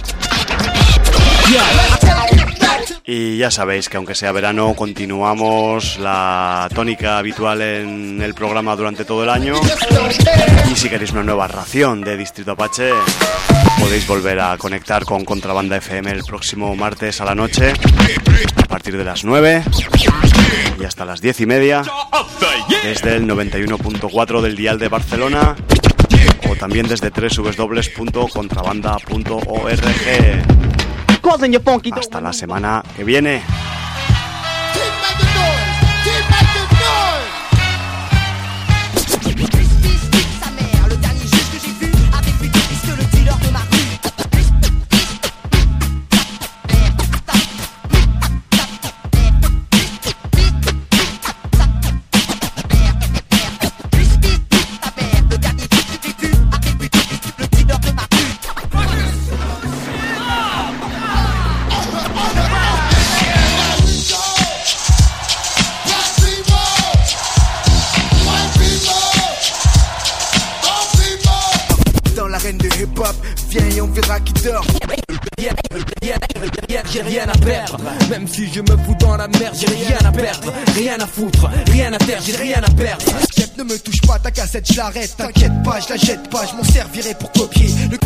Y ya sabéis que aunque sea verano continuamos la tónica habitual en el programa durante todo el año, y si queréis una nueva ración de Distrito Apache podéis volver a conectar con Contrabanda FM el próximo martes a la noche a partir de las 9 y hasta las 10:30 desde el 91.4 del dial de Barcelona o también desde www.contrabanda.org. Hasta la semana que viene.
J'ai rien à perdre, même si je me fous dans la merde, j'ai rien à perdre, rien à foutre, rien à terre, j'ai rien à perdre. Step, ne me touche pas, ta cassette, je l'arrête, t'inquiète pas, je la jette pas, je m'en servirai pour copier le...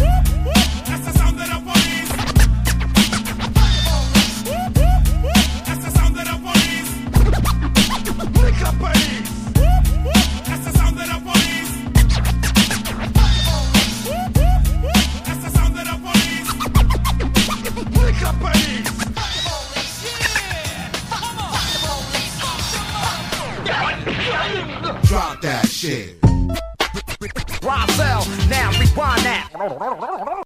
Drop that shit.
Roselle, now rewind that.